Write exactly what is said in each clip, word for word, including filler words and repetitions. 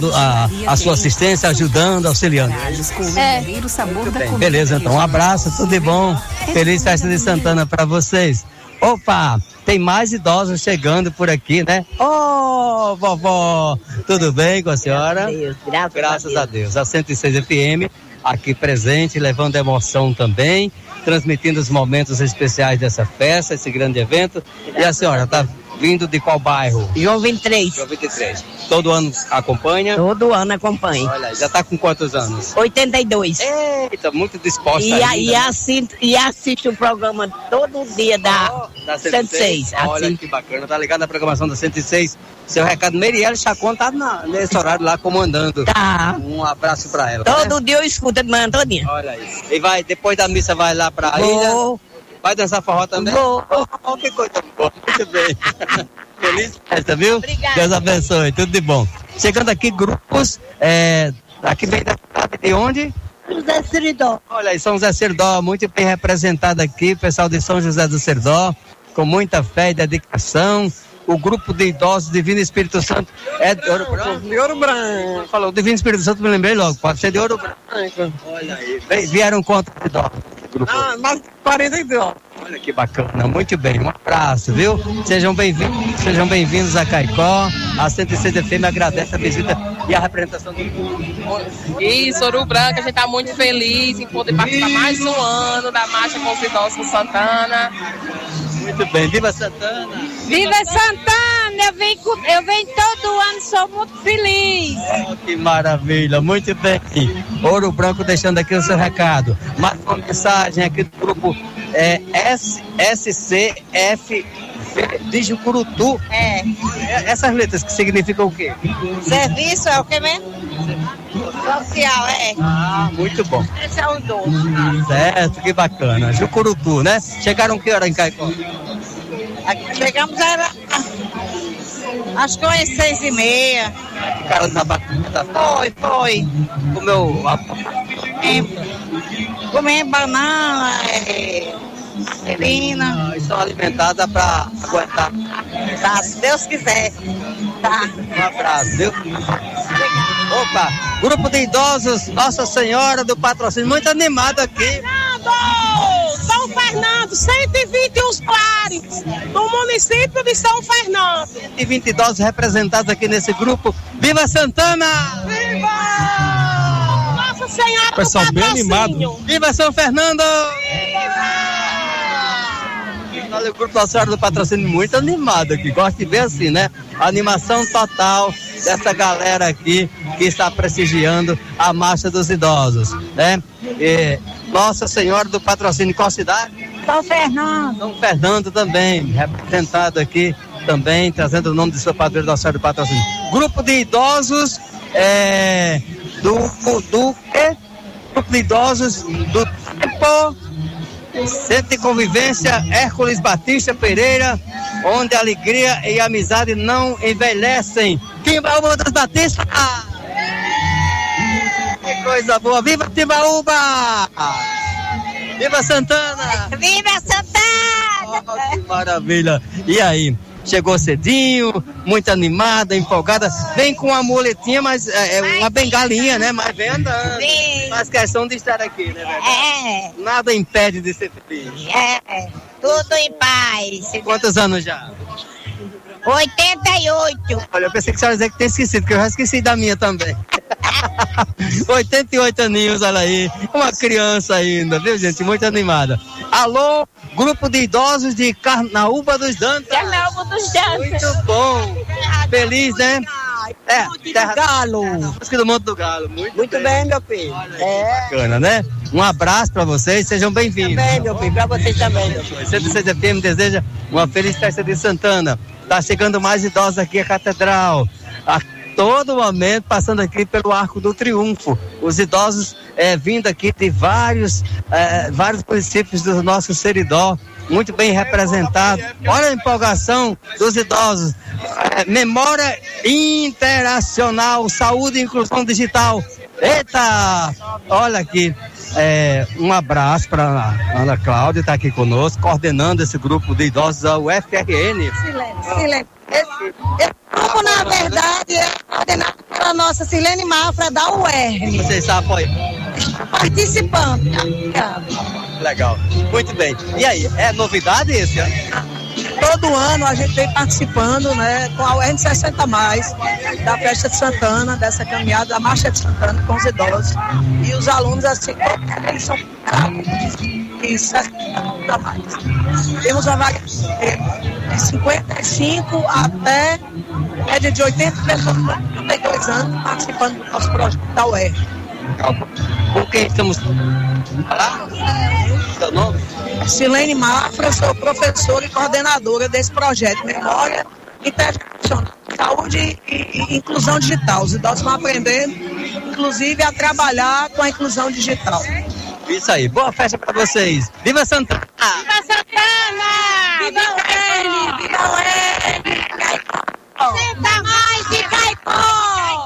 a, a sua assistência, ajudando, auxiliando. É. Bem, beleza, então, um abraço, tudo de bom. Feliz festa de Santana para vocês. Opa, tem mais idosos chegando por aqui, né? Ô, oh, vovó, tudo bem com a senhora? Graças a Deus, graças, graças a Deus. A Deus. A cento e seis F M, aqui presente, levando emoção também, transmitindo os momentos especiais dessa festa, esse grande evento. E a senhora tá vindo de qual bairro? João vinte e três. João vinte e três. Todo ano acompanha? Todo ano acompanha. Olha, já tá com quantos anos? oitenta e dois. Eita, muito disposta e, ainda. A, e, assiste, e assiste o programa todo dia da, oh, da cento e seis. Olha assim. Que bacana, tá ligado na programação da cento e seis. Seu recado, Merielle Chacon tá na, nesse horário lá comandando. Tá. Um abraço pra ela. Todo né? dia eu escuto de manhã todinha. Olha aí. E vai, depois da missa vai lá pra Vou. ilha? Vai dançar forró também? Vou. Oh, que coisa boa. Muito bem. Feliz festa, viu? Obrigada. Deus abençoe, tudo de bom. Chegando aqui grupos, é, aqui vem da cidade de onde? José Seridó. Olha aí, São José Seridó, muito bem representado aqui, pessoal de São José do Seridó, com muita fé e dedicação. O grupo de idosos Divino Espírito Santo é de Ouro Branco? De Ouro Branco. Falou, Divino Espírito Santo, me lembrei logo, pode ser de Ouro Branco. Olha aí, vieram quantos idosos? Ah, mais quarenta e dois. Olha que bacana, muito bem, um abraço, viu? Sejam bem-vindos, sejam bem-vindos a Caicó, a cento e seis F M agradece a visita e a representação do público. Isso, Ouro Branco, a gente está muito feliz em poder participar mais um ano da Marcha com os Idosos com Santana. Muito bem, viva Santana! Viva Santana! Eu venho, eu venho todo ano, sou muito feliz. Oh, que maravilha, muito bem. Ouro Branco deixando aqui o seu recado. Mais uma mensagem aqui do grupo é, S C F de Jucurutu. É. Essas letras que significam o quê? Serviço é o que mesmo? Social, é. Ah, muito bom. Esse é o idoso. Certo, que bacana. Jucurutu, né? Chegaram que hora em Caicó? Aqui chegamos, era acho que umas seis e meia. Ficaram na batata. Foi, foi. Comeu a... Comer banana, é, serina. Ah, estão alimentadas para aguentar. Tá, se Deus quiser. Tá. Um abraço, viu? Opa, grupo de idosos Nossa Senhora do Patrocínio, muito animado aqui. Fernando, São Fernando, cento e vinte e um pares do município de São Fernando. cento e vinte idosos representados aqui nesse grupo. Viva Santana! Viva! Nossa Senhora do Pessoal bem Patrocínio. animado. Viva São Fernando! Olha, o grupo Nossa Senhora do Patrocínio muito animado aqui, gosto de ver assim, né? A animação total dessa galera aqui que está prestigiando a Marcha dos Idosos, né? E Nossa Senhora do Patrocínio, qual cidade? São Fernando. São Fernando também, representado aqui também, trazendo o nome de seu padroeiro Nossa Senhora do Patrocínio. Grupo de idosos é, do, do, é, grupo de idosos do tempo Centro de Convivência Hércules Batista Pereira, onde a alegria e a amizade não envelhecem. Timbaúba das Batistas! Que coisa boa! Viva Timbaúba! Viva Santana! Viva Santana! Oh, que maravilha! E aí? Chegou cedinho, muito animada, empolgada. Vem com uma muletinha, mas é, é uma bengalinha, né? Mas vem andando. Sim. Faz questão de estar aqui, né? Verdade? É. Nada impede de ser feliz. É. Tudo em paz. Quantos anos já? oitenta e oito. Olha, eu pensei que você ia dizer que tinha esquecido, porque eu já esqueci da minha também. oitenta e oito aninhos, olha aí. Uma criança ainda, viu, gente? Muito animada. Alô, grupo de idosos de Carnaúba dos Dantas. Carnaúba dos Dantas. Muito bom. Feliz, né? É, terra, Galo. música do Monte do Galo. Muito, Muito bem, bem, meu filho. É. Bacana, né? Um abraço pra vocês, sejam bem-vindos. Também, meu filho, pra vocês também, meu filho. cento e seis F M deseja uma feliz festa de Santana. Tá chegando mais idosos aqui à Catedral. A todo momento, passando aqui pelo Arco do Triunfo. Os idosos é, vindo aqui de vários, é, vários municípios do nosso Seridó, muito bem representado. Olha a empolgação dos idosos. É, memória Interacional, Saúde e Inclusão Digital. Eita! Olha aqui. É, um abraço para a Ana Cláudia, está aqui conosco, coordenando esse grupo de idosos, a U F R N. Silêncio, silêncio. Esse, esse grupo, na verdade, é coordenada pela nossa Silene Mafra da U R. Você está apoiando? Participando. Obrigada. Legal. Muito bem. E aí, é novidade esse ano? Todo ano a gente vem participando, né, com a U R sessenta mais, da festa de Santana, dessa caminhada, da Marcha de Santana com os idosos. E os alunos, assim, eles são e sessenta mais. Temos uma vaga de cinquenta e cinco até média de oitenta pessoas, oitenta e dois anos, participando do nosso projeto da U R. Com quem estamos falando? Seu nome? Silene Mafra, sou professora e coordenadora desse projeto Memória Internacional de Saúde e, e Inclusão Digital. Os idosos estão aprendendo, inclusive, a trabalhar com a inclusão digital. Isso aí, boa festa para vocês. Viva Santana! Viva Santana! Viva o L! Viva o L! Senta mais de Caicó!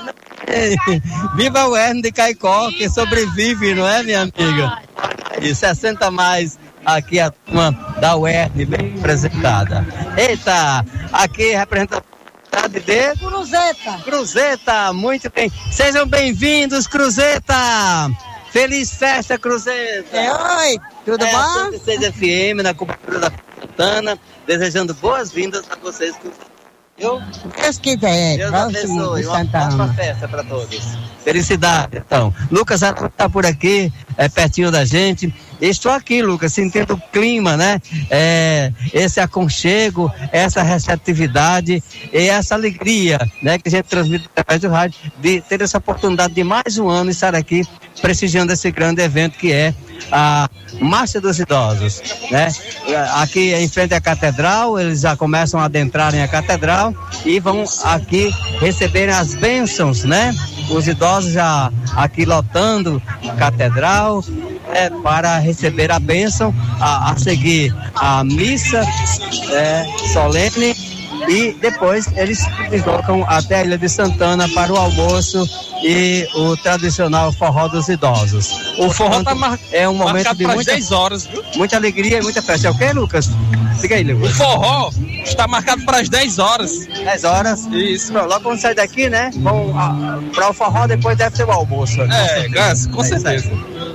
Viva o Herno de Caicó, que sobrevive, não é, minha amiga? E sessenta mais, aqui a turma da U R, bem representada. Eita, aqui representante de... Cruzeta. Cruzeta, muito bem. Sejam bem-vindos, Cruzeta! Feliz festa, Cruzeta! É, oi, tudo é, bom? cento e seis F M, na cobertura da Santana, desejando boas-vindas a vocês, Cruzeta. Eu? Deus quiser. Deus abençoe. Uma ótima festa para todos. Felicidade, então. Lucas está por aqui, é pertinho da gente. Estou aqui, Lucas, sentindo o clima, né? É, esse aconchego, essa receptividade e essa alegria, né? Que a gente transmite através do rádio, de ter essa oportunidade de mais um ano estar aqui prestigiando esse grande evento que é a Marcha dos Idosos, né? Aqui em frente à Catedral, eles já começam a adentrarem a Catedral e vão aqui receberem as bênçãos, né? Os idosos já aqui lotando a Catedral, é, para receber a bênção, a, a seguir a missa é, solene, e depois eles se deslocam até a Ilha de Santana para o almoço e o tradicional forró dos idosos. O forró está mar... é um momento de muita, dez horas, viu? Muita alegria e muita festa. É o que, Lucas? Diga aí, Lucas. O forró está marcado para as dez horas. dez horas? Isso. Pronto, logo quando sair daqui, né? Vão para o forró, depois deve ser o almoço. É, Gans, com é certeza.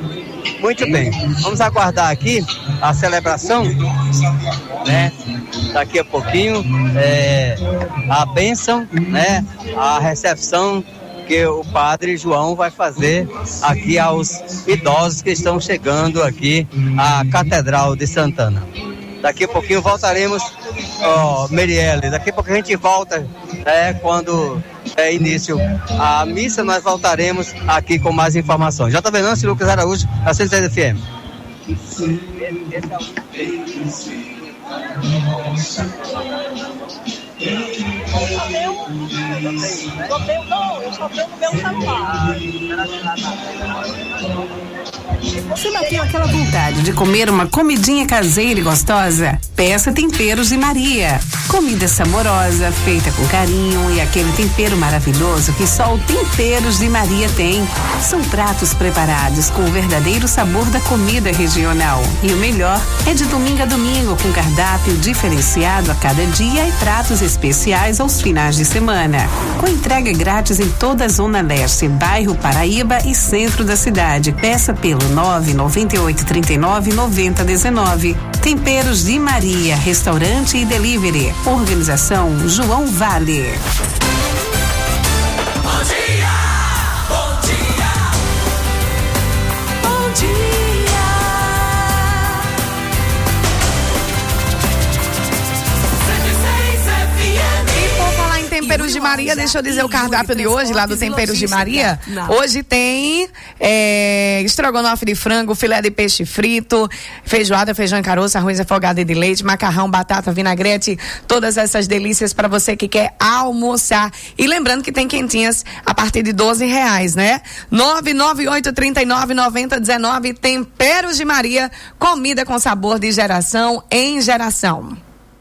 Muito bem, vamos aguardar aqui a celebração, né? Daqui a pouquinho, é, a bênção, né? A recepção que o padre João vai fazer aqui aos idosos que estão chegando aqui à Catedral de Santana. Daqui a pouquinho voltaremos, ó, Merielle, daqui a pouco a gente volta, né, quando é início a missa, nós voltaremos aqui com mais informações. Já tá vendo, Nancy Lucas Araújo, a cento e seis F M. Eu só tenho no meu celular. Você bateu aquela vontade de comer uma comidinha caseira e gostosa? Peça Temperos de Maria. Comida saborosa, feita com carinho e aquele tempero maravilhoso que só o Temperos de Maria tem. São pratos preparados com o verdadeiro sabor da comida regional. E o melhor é de domingo a domingo, com cardápio diferenciado a cada dia e pratos especiais aos finais de semana. Com entrega grátis em toda a Zona Leste, bairro Paraíba e centro da cidade. Peça pelo nove nove oito, três nove, nove zero um nove. Temperos de Maria, restaurante e delivery. Organização João Vale. Bom dia, bom dia, bom dia. cento e seis F M. E por falar em Temperos de Maria, deixa eu dizer o cardápio de hoje, lá do Temperos de Maria. Hoje tem é, estrogonofe de frango, filé de peixe frito, feijoada, feijão em caroço, arroz afogado de leite, macarrão, batata, vinagrete, todas essas delícias para você que quer almoçar. E lembrando que tem quentinhas a partir de doze reais, né? nove nove oito, três nove, nove zero um nove. Temperos de Maria, comida com sabor de geração em geração. O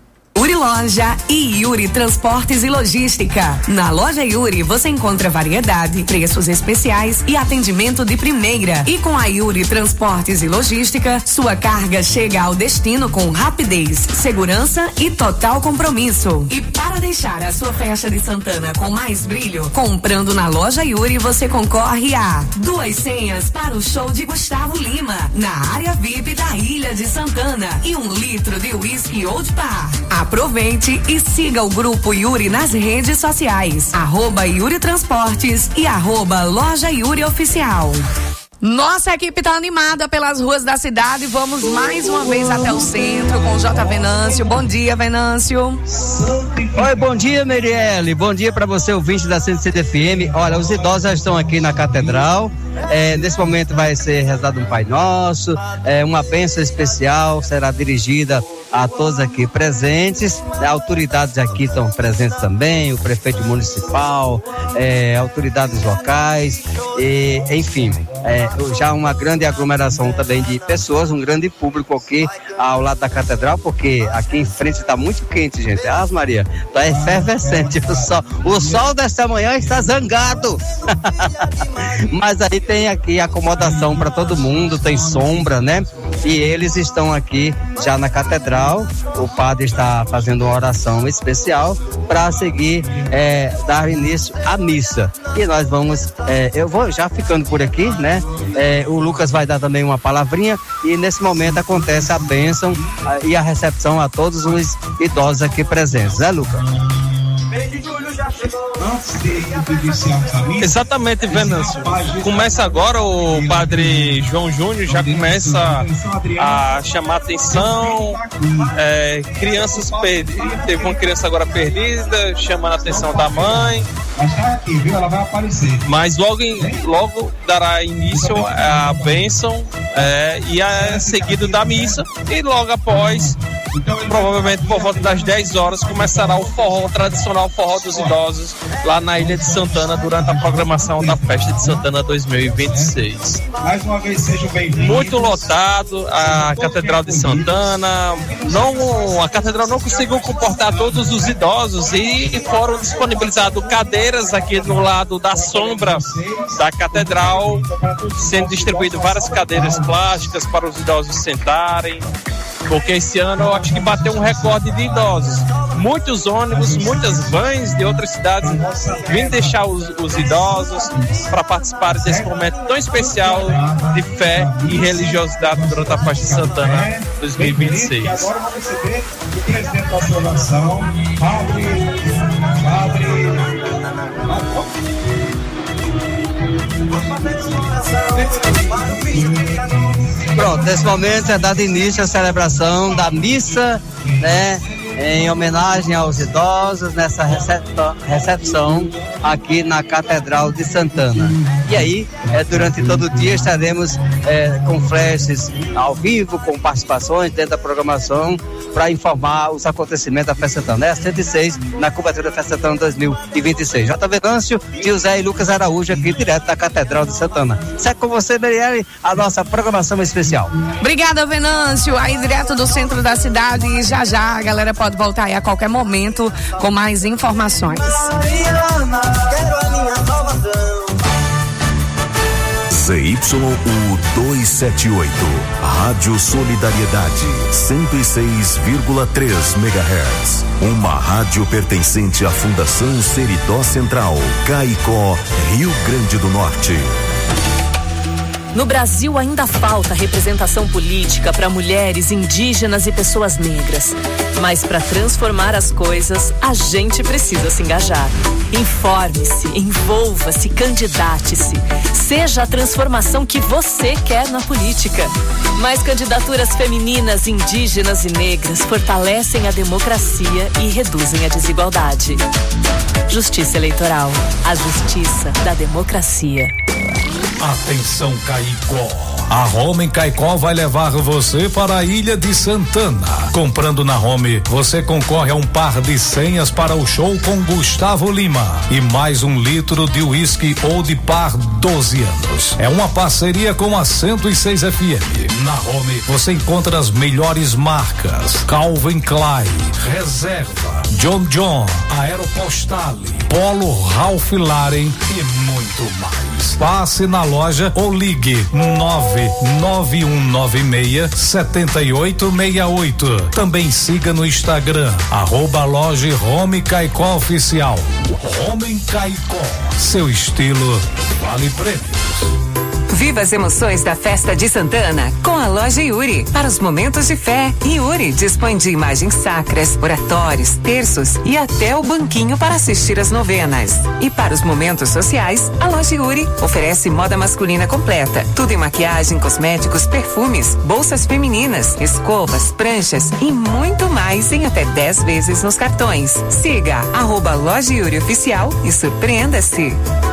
Yuri Loja e Yuri Transportes e Logística. Na loja Yuri você encontra variedade, preços especiais e atendimento de primeira. E com a Yuri Transportes e Logística, sua carga chega ao destino com rapidez, segurança e total compromisso. E para deixar a sua festa de Santana com mais brilho, comprando na loja Yuri você concorre a duas senhas para o show de Gustavo Lima na área V I P da Ilha de Santana e um litro de whisky Old Par. Aproveite e siga o grupo Yuri nas redes sociais, arroba Yuri Transportes e arroba Loja Yuri Oficial. Nossa equipe tá animada pelas ruas da cidade. Vamos mais uma vez até o centro com o J. Venâncio. Bom dia, Venâncio. Oi, bom dia, Merielle. Bom dia para você, ouvinte da cento e sete F M. Olha, os idosos já estão aqui na Catedral. É, nesse momento vai ser rezado um Pai Nosso. É, uma bênção especial será dirigida a todos aqui presentes. Autoridades aqui estão presentes também, o prefeito municipal, é, autoridades locais, e, enfim, é, já uma grande aglomeração também de pessoas, um grande público aqui ao lado da Catedral, porque aqui em frente está muito quente, gente. Ah, Maria, está efervescente. O sol, o sol desta manhã está zangado. Mas aí tem aqui acomodação para todo mundo, tem sombra, né? E eles estão aqui já na Catedral. O padre está fazendo uma oração especial para seguir, é, dar início à missa. E nós vamos, é, eu vou já ficando por aqui, né? É, o Lucas vai dar também uma palavrinha e nesse momento acontece a bênção a, e a recepção a todos os idosos aqui presentes, né, Lucas? Exatamente, Venâncio. Começa agora, o padre João Júnior já começa a chamar atenção, é, crianças perdidas, teve uma criança agora perdida, chamando a atenção da mãe. Mas logo, em, logo dará início a bênção, é, e é seguido da missa, e logo após, provavelmente por volta das dez horas, começará o forró, o tradicional forró dos idosos lá na Ilha de Santana durante a programação da Festa de Santana dois mil e vinte e seis. Mais uma vez sejam bem-vindos. Muito lotado a Catedral de Santana. Não, a Catedral não conseguiu comportar todos os idosos e foram disponibilizadas cadeiras aqui no lado da sombra da Catedral, sendo distribuídas várias cadeiras plásticas para os idosos sentarem. Porque esse ano eu acho que bateu um recorde de idosos. Muitos ônibus, muitas vans de outras cidades vêm deixar os, os idosos para participar desse momento tão especial de fé e religiosidade durante a Festa de Santana dois mil e vinte e seis. Agora vamos receber o presidente da sua nação, Padre, Padre, Pronto, nesse momento é dado início à celebração da missa, né, em homenagem aos idosos nessa recepção, recepção aqui na Catedral de Santana. E aí, é, durante todo o dia estaremos é, com flashes ao vivo, com participações dentro da programação para informar os acontecimentos da Festa Santana. É a cento e seis na cobertura da Festa Santana dois mil e vinte e seis. J. Venâncio, José e Lucas Araújo aqui direto da Catedral de Santana. Segue com você, Merielle, a nossa programação especial. Obrigada, Venâncio. Aí direto do centro da cidade e já já a galera pode voltar aí a qualquer momento com mais informações. Z Y U duzentos e setenta e oito, Rádio Solidariedade, cento e seis vírgula três megahertz. Uma rádio pertencente à Fundação Seridó Central, Caicó, Rio Grande do Norte. No Brasil ainda falta representação política para mulheres, indígenas e pessoas negras. Mas para transformar as coisas, a gente precisa se engajar. Informe-se, envolva-se, candidate-se. Seja a transformação que você quer na política. Mais candidaturas femininas, indígenas e negras fortalecem a democracia e reduzem a desigualdade. Justiça Eleitoral. A justiça da democracia. Atenção, Caicó. A Home em Caicó vai levar você para a Ilha de Santana. Comprando na Home, você concorre a um par de senhas para o show com Gustavo Lima e mais um litro de uísque Old Par doze anos. É uma parceria com a cento e seis F M. Na Home, você encontra as melhores marcas: Calvin Klein, Reserva, John John, Aeropostale, Polo Ralph Lauren e muito mais. Passe na loja ou ligue nove nove um nove seis sete oito seis oito. Também siga no Instagram, arroba loja Home Caicó Oficial. Home Caicó, seu estilo vale prêmios. Viva as emoções da Festa de Santana com a loja Yuri. Para os momentos de fé, Yuri dispõe de imagens sacras, oratórios, terços e até o banquinho para assistir às novenas. E para os momentos sociais, a loja Yuri oferece moda masculina completa. Tudo em maquiagem, cosméticos, perfumes, bolsas femininas, escovas, pranchas e muito mais em até dez vezes nos cartões. Siga arroba loja Yuri Oficial e surpreenda-se.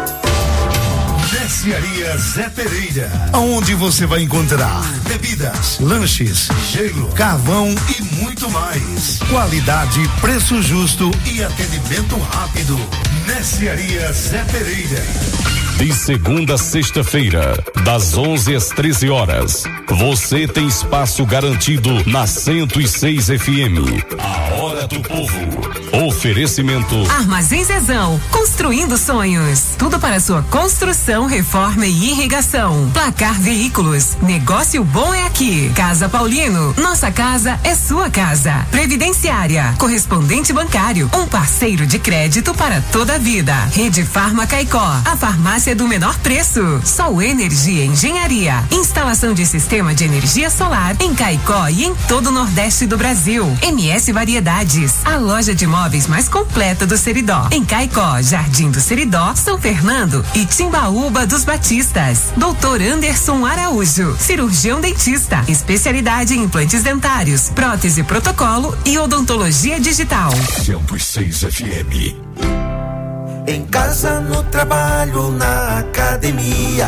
Mercearia Zé Pereira, onde você vai encontrar bebidas, lanches, gelo, carvão e muito mais. Qualidade, preço justo e atendimento rápido. Mercearia Zé Pereira. De segunda a sexta-feira, das onze às treze horas, você tem espaço garantido na cento e seis F M. A Hora do Povo. Oferecimento Armazém Zezão, construindo sonhos. Tudo para sua construção, reforma e irrigação. Placar Veículos, negócio bom é aqui. Casa Paulino, nossa casa é sua casa. Previdenciária, correspondente bancário, um parceiro de crédito para toda a vida. Rede Farma Caicó, a farmácia do menor preço. Sol Energia Engenharia, instalação de sistema de energia solar em Caicó e em todo o Nordeste do Brasil. M S Variedades, a loja de móveis mais completa do Seridó. Em Caicó, Jardim do Seridó, São Fernando e Timbaúba dos Batistas. Doutor Anderson Araújo, cirurgião dentista, especialidade em implantes dentários, prótese protocolo e odontologia digital. cento e seis F M. Em casa, no trabalho, na academia,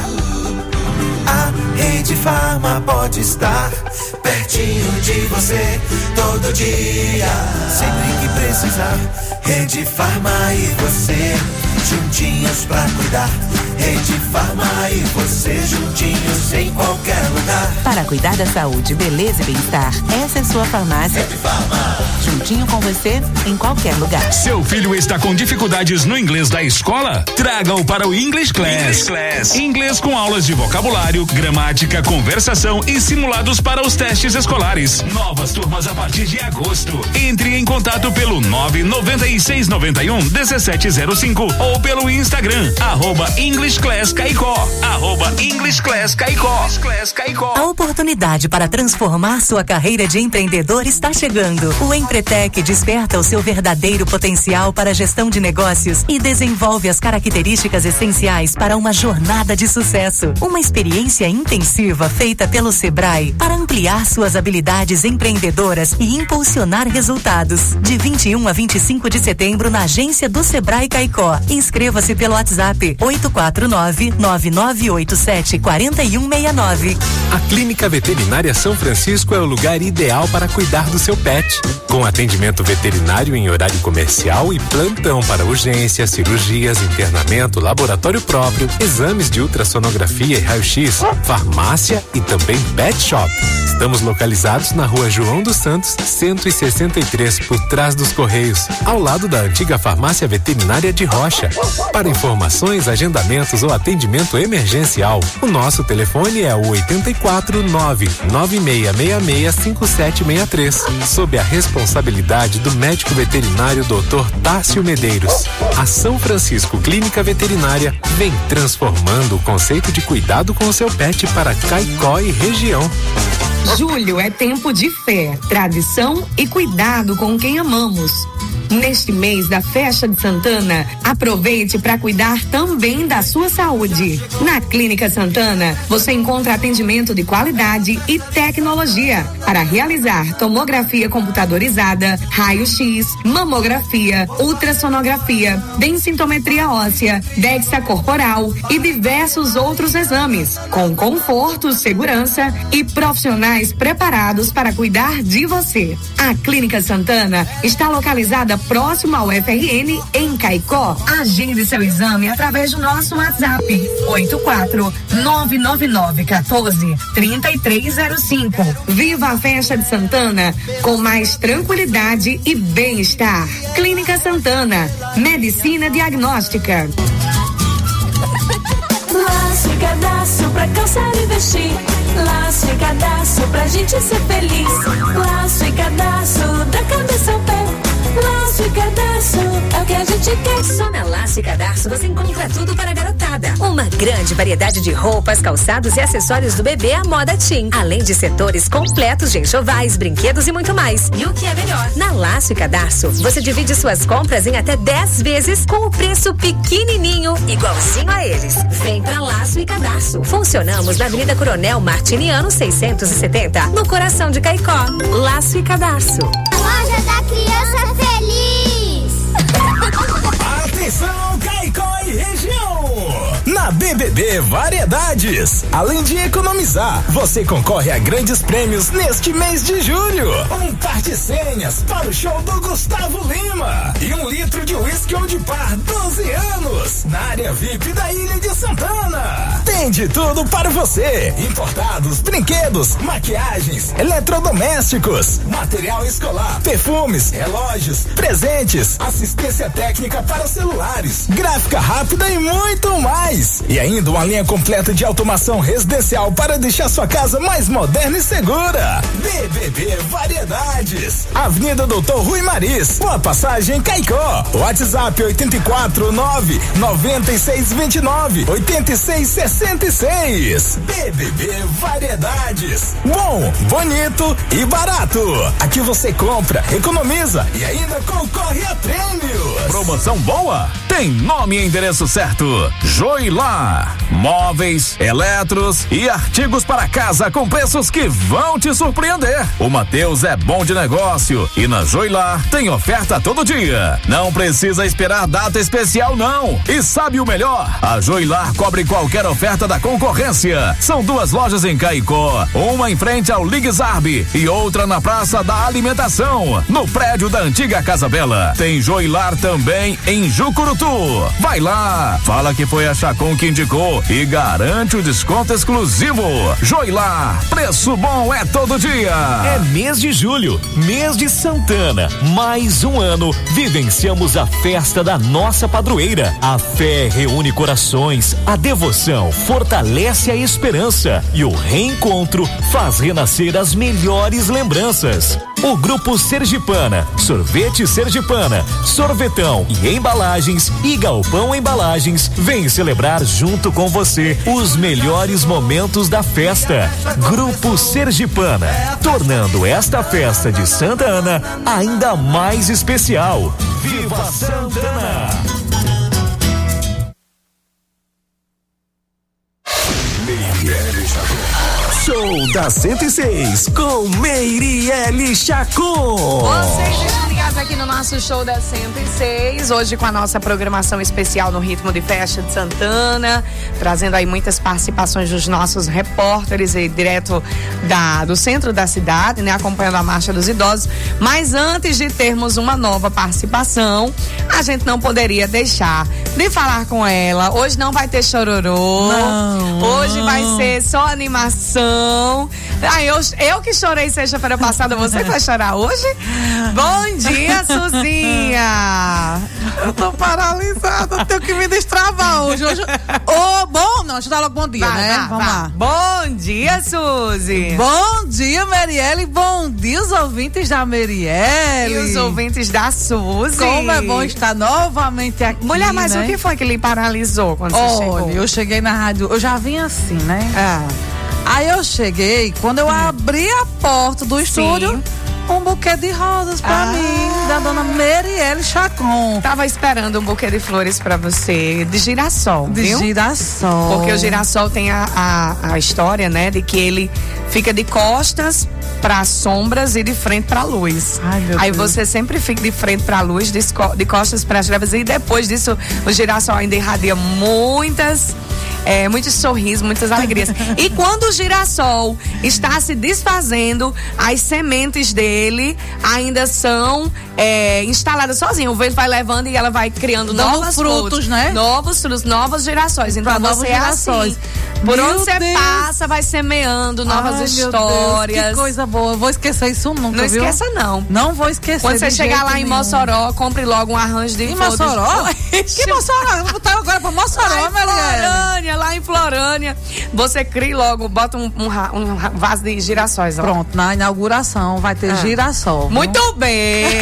a Rede Farma pode estar pertinho de você todo dia. Sempre que precisar, Rede Farma e você juntinhos pra cuidar. Rede Farma e você juntinhos em qualquer lugar. Para cuidar da saúde, beleza e bem-estar, essa é sua farmácia. Rede Farma. Juntinho com você em qualquer lugar. Seu filho está com dificuldades no inglês da escola? Traga-o para o English Class. English Class. Inglês com aulas de vocabulário, gramática, conversação e simulados para os testes escolares. Novas turmas a partir de agosto. Entre em contato pelo nove nove seis nove um um sete zero cinco ou pelo Instagram, arroba English Class Caicó. Arroba English Class Caicó. A oportunidade para transformar sua carreira de empreendedor está chegando. O Empretec desperta o seu verdadeiro potencial para a gestão de negócios e desenvolve as características essenciais para uma jornada de sucesso. Uma experiência intensiva feita pelo Sebrae para ampliar suas habilidades empreendedoras e impulsionar resultados. De vinte e um a vinte e cinco de setembro na agência do Sebrae Caicó. Inscreva-se pelo WhatsApp oito quatro nove nove nove oito sete quatro um seis nove. A Clínica Veterinária São Francisco é o lugar ideal para cuidar do seu pet. Com atendimento veterinário em horário comercial e plantão para urgências, cirurgias, internamento, laboratório próprio, exames de ultrassonografia e raio-x, farmácia e também pet shop. Estamos localizados na Rua João dos Santos, cento e sessenta e três, por trás dos Correios, ao lado da antiga farmácia veterinária de Rocha. Para informações, agendamentos ou atendimento emergencial, o nosso telefone é o oito quatro nove nove seis seis seis cinco sete seis três, sob a responsabilidade do médico veterinário doutor Tássio Medeiros. A São Francisco Clínica Veterinária vem transformando o conceito de cuidado com o seu pet para Caicó e região. Julho é tempo de fé, tradição e cuidado com quem amamos. Neste mês da Festa de Santana, aproveite para cuidar também da sua saúde. Na Clínica Santana, você encontra atendimento de qualidade e tecnologia para realizar tomografia computadorizada, raio-x, mamografia, ultrassonografia, densitometria óssea, DEXA corporal e diversos outros exames, com conforto, segurança e profissionais preparados para cuidar de você. A Clínica Santana está localizada próximo ao F R N em Caicó. Agende seu exame através do nosso WhatsApp oito quatro nove nove nove um quatro três três zero cinco. Viva a Festa de Santana com mais tranquilidade e bem-estar. Clínica Santana, medicina diagnóstica. Laço e cadastro pra calçar e vestir. Laço e cadastro pra gente ser feliz. Laço e cadastro da cabeça ao pé. Laço e cadastro é o que a gente quer. Só na Laço e Cadastro você encontra tudo para a garotada. Uma grande variedade de roupas, calçados e acessórios do bebê à moda teen. Além de setores completos de enxovais, brinquedos e muito mais. E o que é melhor? Na Laço e Cadastro você divide suas compras em até dez vezes com o preço pequenininho, igualzinho a eles. Vem pra Laço e Cadastro. Funcionamos na Avenida Coronel Martiniano seiscentos e setenta, no coração de Caicó. Laço e Cadastro. Loja da Criança Feliz. Atenção, Caicó e região! Na B B B Variedades, além de economizar, você concorre a grandes prêmios neste mês de julho. Um par de senhas para o show do Gustavo Lima e um litro de uísque Old Par doze anos na área V I P da Ilha de Santana. Tem de tudo para você: importados, brinquedos, maquiagens, eletrodomésticos, material escolar, perfumes, relógios, presentes, assistência técnica para celulares, gráfica rápida e muito mais. E ainda uma linha completa de automação residencial para deixar sua casa mais moderna e segura. B B B Variedades, Avenida Doutor Rui Maris, Boa Passagem, Caicó. WhatsApp oito quatro nove nove seis dois nove oito seis seis seis. B B B Variedades, bom, bonito e barato. Aqui você compra, economiza e ainda concorre a prêmios. Promoção boa? Tem nome e endereço certo. Joilar. Móveis, eletros e artigos para casa com preços que vão te surpreender. O Mateus é bom de negócio e na Joilar tem oferta todo dia. Não precisa esperar data especial não. E sabe o melhor? A Joilar cobre qualquer oferta da concorrência. São duas lojas em Caicó, uma em frente ao Ligue Zarb e outra na Praça da Alimentação, no prédio da antiga Casa Bela. Tem Joilar também em Jucurutu. Vai lá, fala que foi a Chacon que indicou e garante o desconto exclusivo. Joilar, preço bom é todo dia. É mês de julho, mês de Santana. Mais um ano vivenciamos a festa da nossa padroeira. A fé reúne corações, a devoção fortalece a esperança e o reencontro faz renascer as melhores lembranças. O Grupo Sergipana, Sorvete Sergipana, Sorvetão e Embalagens e Galpão Embalagens vem celebrar junto com você os melhores momentos da festa. Grupo Sergipana, tornando esta festa de Santa Ana ainda mais especial. Viva Santana! Show da cento e seis com Meiriele Chacon. Vocês estão ligados aqui no nosso show da cento e seis, hoje com a nossa programação especial no ritmo de festa de Santana, trazendo aí muitas participações dos nossos repórteres aí, direto da, do centro da cidade, né, acompanhando a Marcha dos Idosos. Mas antes de termos uma nova participação, a gente não poderia deixar de falar com ela. Hoje não vai ter chororô, não, hoje vai ser só animação. Ah, eu, eu que chorei sexta-feira passada, você vai chorar hoje? Bom dia, Suzinha! Eu tô paralisada, tenho que me destravar hoje. hoje... Oh, bom, não, deixa eu dar logo bom dia, vai, né? Vai, Vamos vai. lá. Bom dia, Suzy! Bom dia, Meiriele, bom dia, os ouvintes da Meiriele. E os ouvintes da Suzy. Como é bom estar novamente aqui, Mulher, mas né? o que foi que lhe paralisou quando Olha, você chegou? Olha, eu cheguei na rádio, eu já vim assim, né? Ah. Aí eu cheguei, quando eu abri a porta do estúdio, um buquê de rosas pra Ah. mim, da dona Marielle Chacon. Tava esperando um buquê de flores pra você, de girassol, De viu? girassol. Porque o girassol tem a, a, a história, né, de que ele fica de costas para sombras e de frente para luz. Ai, meu Aí Deus. você sempre fica de frente para luz, de, esco- de costas para as trevas, e depois disso o girassol ainda irradia muitas É, muitos sorrisos, muitas alegrias. E quando o girassol está se desfazendo, as sementes dele ainda são é, instaladas sozinhas. O vento vai levando e ela vai criando Dando novos frutos, frutos, né? Novos frutos, novos girassóis. Então Pra novos você girassóis. é assim. Por Meu onde você Deus. passa, vai semeando novas Ai, meu histórias. Deus, que coisa boa. Eu vou esquecer isso nunca, Não viu? esqueça, não. Não vou esquecer. Quando você de chegar jeito lá em nenhum. Mossoró, compre logo um arranjo de Em flores. Mossoró? Que Mossoró? Eu vou botar agora pra Mossoró, Lá em Marielle. Florânia, lá em Florânia. Você cria logo, bota um, um, ra- um ra- vaso de girassóis. Ó. Pronto, na inauguração vai ter Ah. girassol. viu? Muito bem!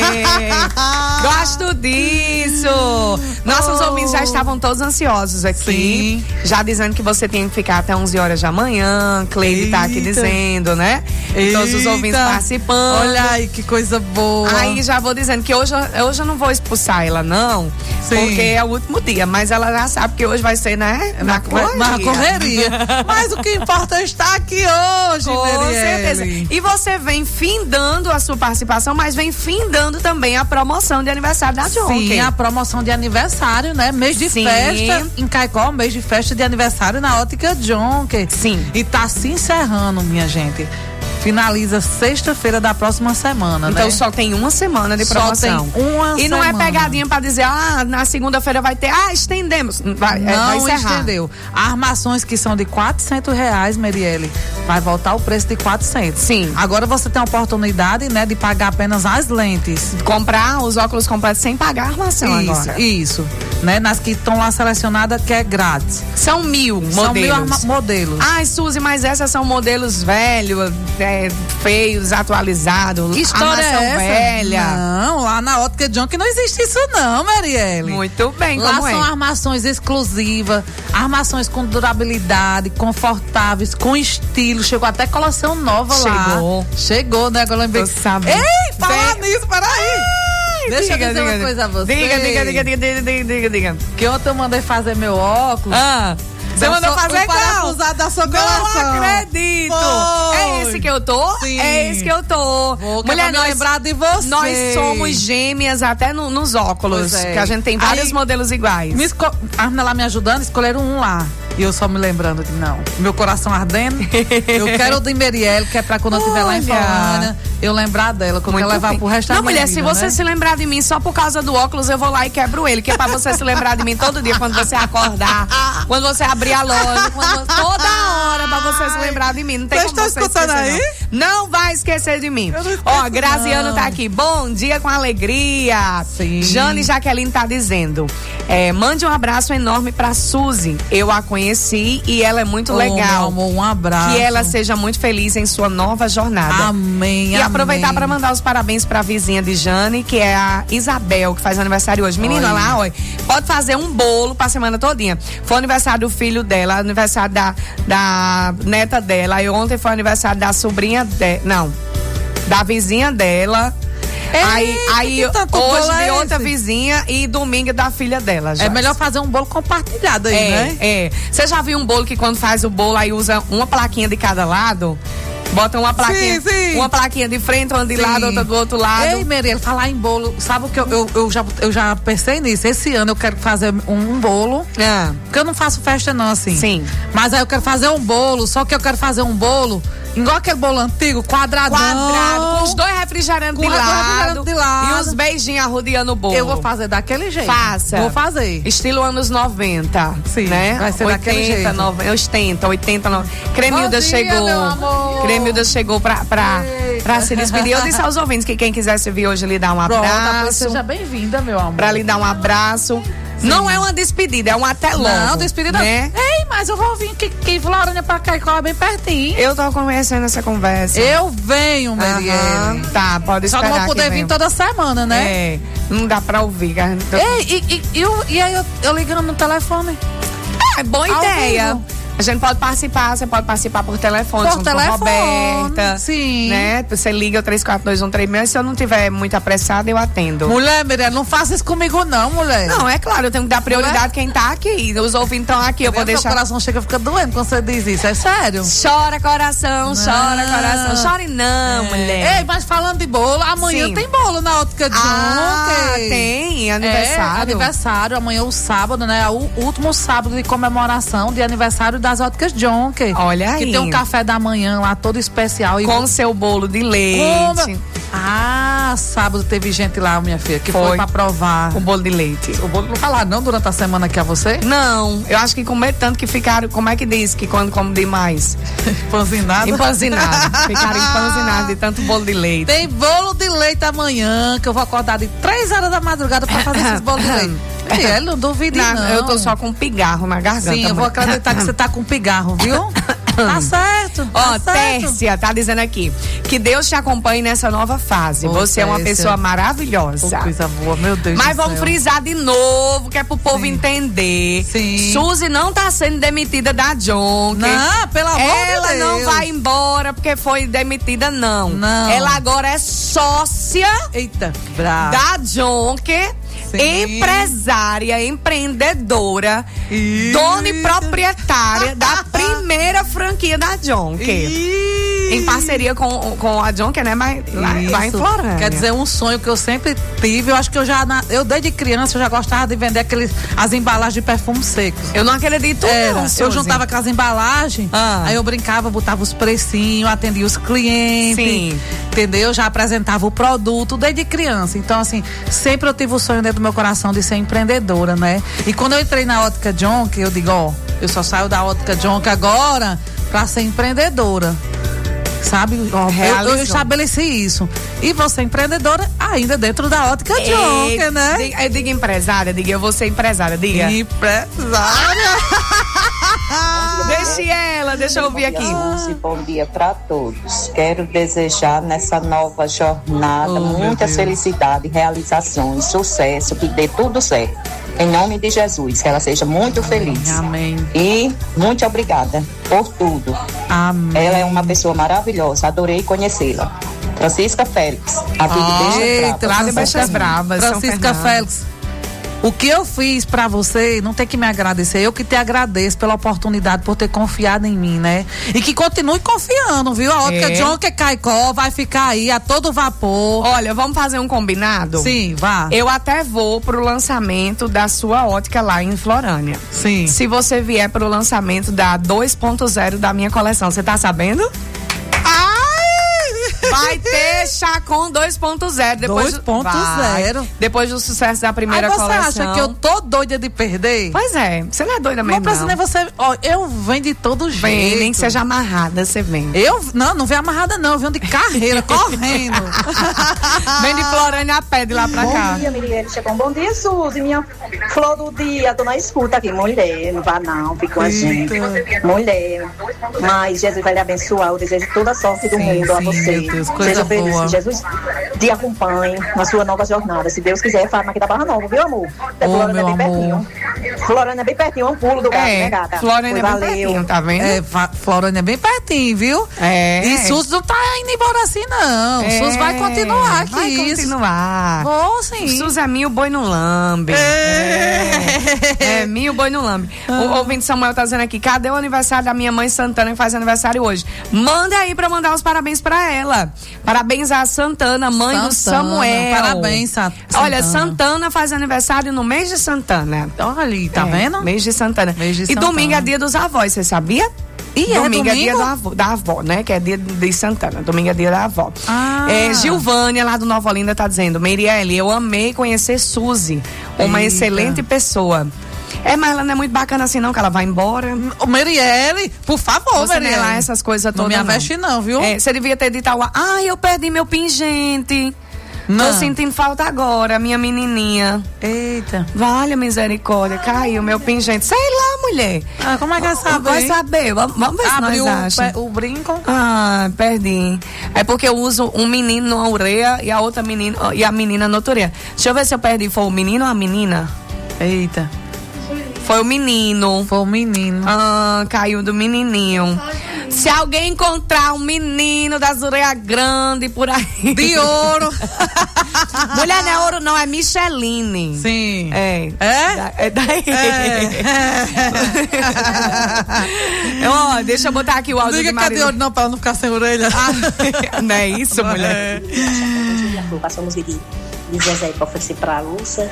Gosto disso! Nossos Oh. ouvintes já estavam todos ansiosos aqui. Já dizendo que você tem que ficar até onze horas da manhã. Cleide tá aqui Eita. dizendo, né? E todos os ouvintes Eita. participando. Olha aí, que coisa boa. Aí já vou dizendo que hoje, eu- hoje eu não vou expulsar ela, não. Sim. Porque é o último dia. Mas ela já sabe que hoje vai ser, né? Na, correria. Na correria. Mas o que importa é estar aqui hoje, Com Marielle. certeza. E você vem findando a sua participação, mas vem findando também a promoção de aniversário da Jonker. Sim, a promoção de aniversário, né? Mês de Sim. festa em Caicó, mês de festa de aniversário na Ótica Jonker. Sim. E tá se encerrando, minha gente. Finaliza sexta-feira da próxima semana, Então né? só tem uma semana de Só promoção. tem uma E não é semana. pegadinha pra dizer, ah, na segunda-feira vai ter, ah, estendemos. Vai, é, vai Não encerrar. estendeu. Armações que são de quatrocentos reais, Marielle, vai voltar o preço de quatrocentos. Sim. Agora você tem a oportunidade, né, de pagar apenas as lentes. Comprar os óculos completos sem pagar a armação Isso, agora. isso. Né, nas que estão lá selecionadas, que é grátis. São mil modelos. São mil arma- modelos. Ai, Suzy, mas essas são modelos velhos, é, feios, desatualizados. Que história armação é essa? velha. Não, lá na Ótica Jonker não existe isso não, Marielle. Muito bem, Lá como são é? armações exclusivas, armações com durabilidade, confortáveis, com estilo. Chegou até coleção nova lá. Chegou. Chegou, né? Agora eu lembrei. Tô sabendo. Ei, falar Vem. nisso, peraí. Deixa Diga, eu dizer diga, uma coisa a você. Diga, diga, diga, diga, diga, diga, diga, diga. Que ontem eu mandei fazer meu óculos. Ah, você Da mandou so- fazer o qual? parafusado da sua coleção. Não acredito. Foi. É esse que eu tô? Sim. É esse que eu tô. Vou, que é pra me lembrar de você. Nós somos gêmeas até no- nos óculos. Pois é. Que a gente tem vários Aí, modelos iguais. Me esco... A menina lá me ajudando, escolheram um lá. E eu só me lembrando de não. Meu coração ardendo. Eu quero o de Marielle, que é pra quando eu estiver lá em Olha. Florânia, eu lembrar dela, que eu quero levar bem. pro resto da Não, minha mulher, vida, se você né? se lembrar de mim só por causa do óculos, eu vou lá e quebro ele. Que é pra você se lembrar de mim todo dia, quando você acordar, quando você abrir a loja, quando, toda hora pra você se lembrar de mim. Não tem Vocês como estão você escutando esquecer, aí? Não. Não vai esquecer de mim. Eu não esqueço, Ó, Graziano não. tá aqui. Bom dia com alegria. Sim. Jane Jaqueline tá dizendo. É, mande um abraço enorme pra Suzy. Eu a conheci e ela é muito Ô, legal. meu amor, um abraço. Que ela seja muito feliz em sua nova jornada. Amém, E amém. aproveitar para mandar os parabéns para a vizinha de Jane, que é a Isabel, que faz aniversário hoje. Menina Olha. lá, ó, pode fazer um bolo para a semana todinha. Foi aniversário do filho dela, aniversário da, da neta dela. E ontem foi aniversário da sobrinha dela. Não, da vizinha dela. Eita, aí aí que tanto hoje bolo é de outra esse? vizinha e domingo da filha dela. É Joyce. melhor fazer um bolo compartilhado aí, É, né? é. Você já viu um bolo que quando faz o bolo aí usa uma plaquinha de cada lado? Bota uma plaquinha, Sim, sim. uma plaquinha de frente, uma de Sim. lado, outra do outro lado. Ei, Marielle, falar em bolo, sabe o que eu, eu, eu já, eu já pensei nisso? Esse ano eu quero fazer um, um bolo. Ah. Porque eu não faço festa não, assim. Sim. Mas aí eu quero fazer um bolo, só que eu quero fazer um bolo igual aquele bolo antigo, quadradão. Quadrado, com os dois refrigerantes Com de os dois lado, refrigerantes de lado. e os beijinhos arrodeando o bolo. Eu vou fazer daquele jeito. Faça. Vou fazer. Estilo anos noventa. Sim, né? vai ser oitenta, daquele jeito. noventa, oitenta, oitenta, noventa. Cremilda Bom dia, chegou. meu amor. Cremilda chegou pra, pra, Eita. pra se despedir. Eu disse aos ouvintes que quem quisesse vir hoje lhe dar um Pronto, pois abraço. seja bem-vinda, meu amor. Pra lhe dar um abraço. Não é uma despedida, é um até logo. Não, despedida. né? Ei, mas eu vou vir aqui, aqui em Florânia pra Caicó, bem pertinho. Eu tô conhecendo essa conversa. Eu venho, Marielle. Aham, tá, pode Só esperar. não vou poder que vir venha. toda semana, né? É, não dá pra ouvir. que a gente tá- Ei, e, e, e, eu- e aí eu, eu ligando no telefone? É boa Ao ideia. vivo. A gente pode participar, você pode participar por telefone, Por junto telefone, com a Roberta. sim. Né? Você liga o três quatro dois um três seis, se eu não tiver muito apressada, eu atendo. Mulher, Miriam, não faça isso comigo não, mulher. Não, é claro, eu tenho que dar prioridade a quem tá aqui. Os ouvintes estão aqui, eu vou Meu deixar... coração chega a ficar doendo quando você diz isso, é sério? Chora, coração, Não. chora, coração. Chore não, É. mulher. Ei, mas falando de bolo, amanhã Sim. tem bolo na Ótica John. Ah, tem, aniversário. É, aniversário, amanhã o sábado, né? O último sábado de comemoração de aniversário das Óticas John. Olha que aí. tem um café da manhã lá todo especial. E com seu bolo de leite. Como? Ah, sábado teve gente lá, minha filha, que foi, Foi. pra provar. O bolo de leite. O bolo não falaram não durante a semana aqui a você? Não, eu acho que comer tanto que ficaram, como é que diz que quando come demais? Empanzinado? Empanzinado. Ficaram empanzinados de tanto bolo de leite. Tem bolo de leite amanhã, que eu vou acordar de três horas da madrugada pra fazer esses bolos de leite. Ele não duvide não, não. Eu tô só com um pigarro na garganta. Sim, eu vou acreditar que você tá com pigarro, viu? Tá certo. Ó, tá certo. Tércia tá dizendo aqui que Deus te acompanhe nessa nova fase. Ô, Você é uma Tércia. pessoa maravilhosa. Ô, coisa boa, meu Deus Mas do vamos céu. frisar de novo, que é pro povo entender. Sim. Suzy não tá sendo demitida da John. Não, pelo amor de Ela Deus. não vai embora porque foi demitida, não. Não. Ela agora é sócia Eita, bravo. da Jonker, empresária, empreendedora, Ih. dona e proprietária da primeira franquia da Jonker. Em parceria com, com a Jonker, né? Mas lá, lá em Isso. Florânia. Quer dizer, um sonho que eu sempre tive. Eu acho que eu já, na- eu desde criança, eu já gostava de vender aqueles, as embalagens de perfume secos. Eu não acredito, Era. não, Eu Suzy. juntava aquelas embalagens, Ah. aí eu brincava, botava os precinhos, atendia os clientes. Sim. Entendeu? Já apresentava o produto desde criança. Então, assim, sempre eu tive o sonho dentro do meu coração de ser empreendedora, né? E quando eu entrei na Ótica John, que eu digo, ó, eu só saio da Ótica John agora pra ser empreendedora. Sabe? Ó, eu, Realizou. eu estabeleci isso. E você empreendedora ainda dentro da Ótica John, Ei, né? diga- Eu digo empresária, diga eu vou ser empresária, diga. Empresária. Deixe ela, deixa eu ouvir aqui. Suzy, bom dia para todos. Quero desejar nessa nova jornada Oh, meu muitas Deus. felicidades, realizações, sucesso, que dê tudo certo. Em nome de Jesus, que ela seja muito feliz. Amém. E muito obrigada por tudo. Amém. Ela é uma pessoa maravilhosa, adorei conhecê-la. Francisca Félix, aqui de Eita, Beixas lá de Bravas. Beixas Bravas, São Francisca Fernando. Félix. O que eu fiz pra você, não tem que me agradecer. Eu que te agradeço pela oportunidade, por ter confiado em mim, né? E que continue confiando, viu? A Ótica É. John, que é Caicó, vai ficar aí a todo vapor. Olha, vamos fazer um combinado? Sim, vá. Eu até vou pro lançamento da sua ótica lá em Florânia. Sim. Se você vier pro lançamento da dois ponto zero da minha coleção, você tá sabendo? Vai ter Chacon dois ponto zero. Depois dois ponto zero. vai. Depois do sucesso da primeira Aí você coleção. acha que eu tô doida de perder? Pois é, você não é doida mesmo, Não precisa nem você. Ó, eu venho de todo jeito. Vem, nem que seja amarrada, você vem. Eu, não, não vem amarrada não, eu venho de carreira, correndo. Vem de Florânia a pé de lá pra Bom cá. dia, Miriam Chacon. Bom dia, Suzy. Minha flor do dia. Tô na escuta aqui. Mulher, não vá não. Fica com a gente. Mulher. Mas Jesus vai lhe abençoar. Eu desejo toda a sorte do Sim, mundo a sim, você. meu Deus, coisa Seja feliz. boa. Que Jesus te acompanhe na sua nova jornada. Se Deus quiser, fala aqui da Barra Nova, viu, amor? É Ô, Florânia meu bem amor. pertinho. Florânia é bem pertinho. É um pulo do gato, É, né, gata? Florânia é bem Valeu. pertinho, tá vendo? É, Va- Florânia é bem pertinho, viu? É. E Suzy não tá indo embora assim, não. É, Suzy vai continuar aqui. Vai continuar. Vou sim. Suzy é mil, boi no lambe. É, é mil, boi no lambe. O ouvinte Samuel tá dizendo aqui, cadê o aniversário da minha mãe Santana, que faz aniversário hoje? Manda aí pra mandar os parabéns pra ela. Parabéns a Santana, mãe do Santana, Samuel. parabéns, Sa- Olha, Santana. Santana faz aniversário no mês de Santana. Olha ali, tá É, vendo? Mês de Santana. Mês de e Santana. domingo é dia dos avós, você sabia? E é domingo é dia domingo? da avó, da avó, né? Que é dia de Santana. Domingo é dia da avó. Ah. É, Gilvânia, lá do Nova Olinda, tá dizendo: Meirelle, eu amei conhecer Suzy. Uma Eita. excelente pessoa. É, mas ela não é muito bacana assim, não, que ela vai embora. Ô, Merielle, por favor, Você não é Merielle. lá essas coisas Não todas. me aveste não, viu? É, você devia ter dito lá, ah, eu perdi meu pingente. Não. Tô sentindo falta agora, minha menininha. Eita. Vale, misericórdia, caiu meu pingente. Sei lá, mulher. Ah, como é que vai saber? Vai saber, vamos, vamos ver Abriu se nós achamos. o, pe- o brinco. Ah, perdi. É porque eu uso um menino na ureia e a outra menina e a menina na outra ureia. Deixa eu ver se eu perdi. Foi o menino ou a menina? Eita. Foi o menino. Foi o menino. Ah, caiu do menininho. Se alguém encontrar um menino da Zureia Grande por aí. De ouro. Mulher, não é ouro, não, é Micheline. Sim. É. É? É daí. É. Ó, deixa eu botar aqui o áudio Diga de que é de ouro, não, pra não ficar sem orelha. Ah, não é isso, mulher? Passamos de, de Zezé para oferecer pra Lúcia.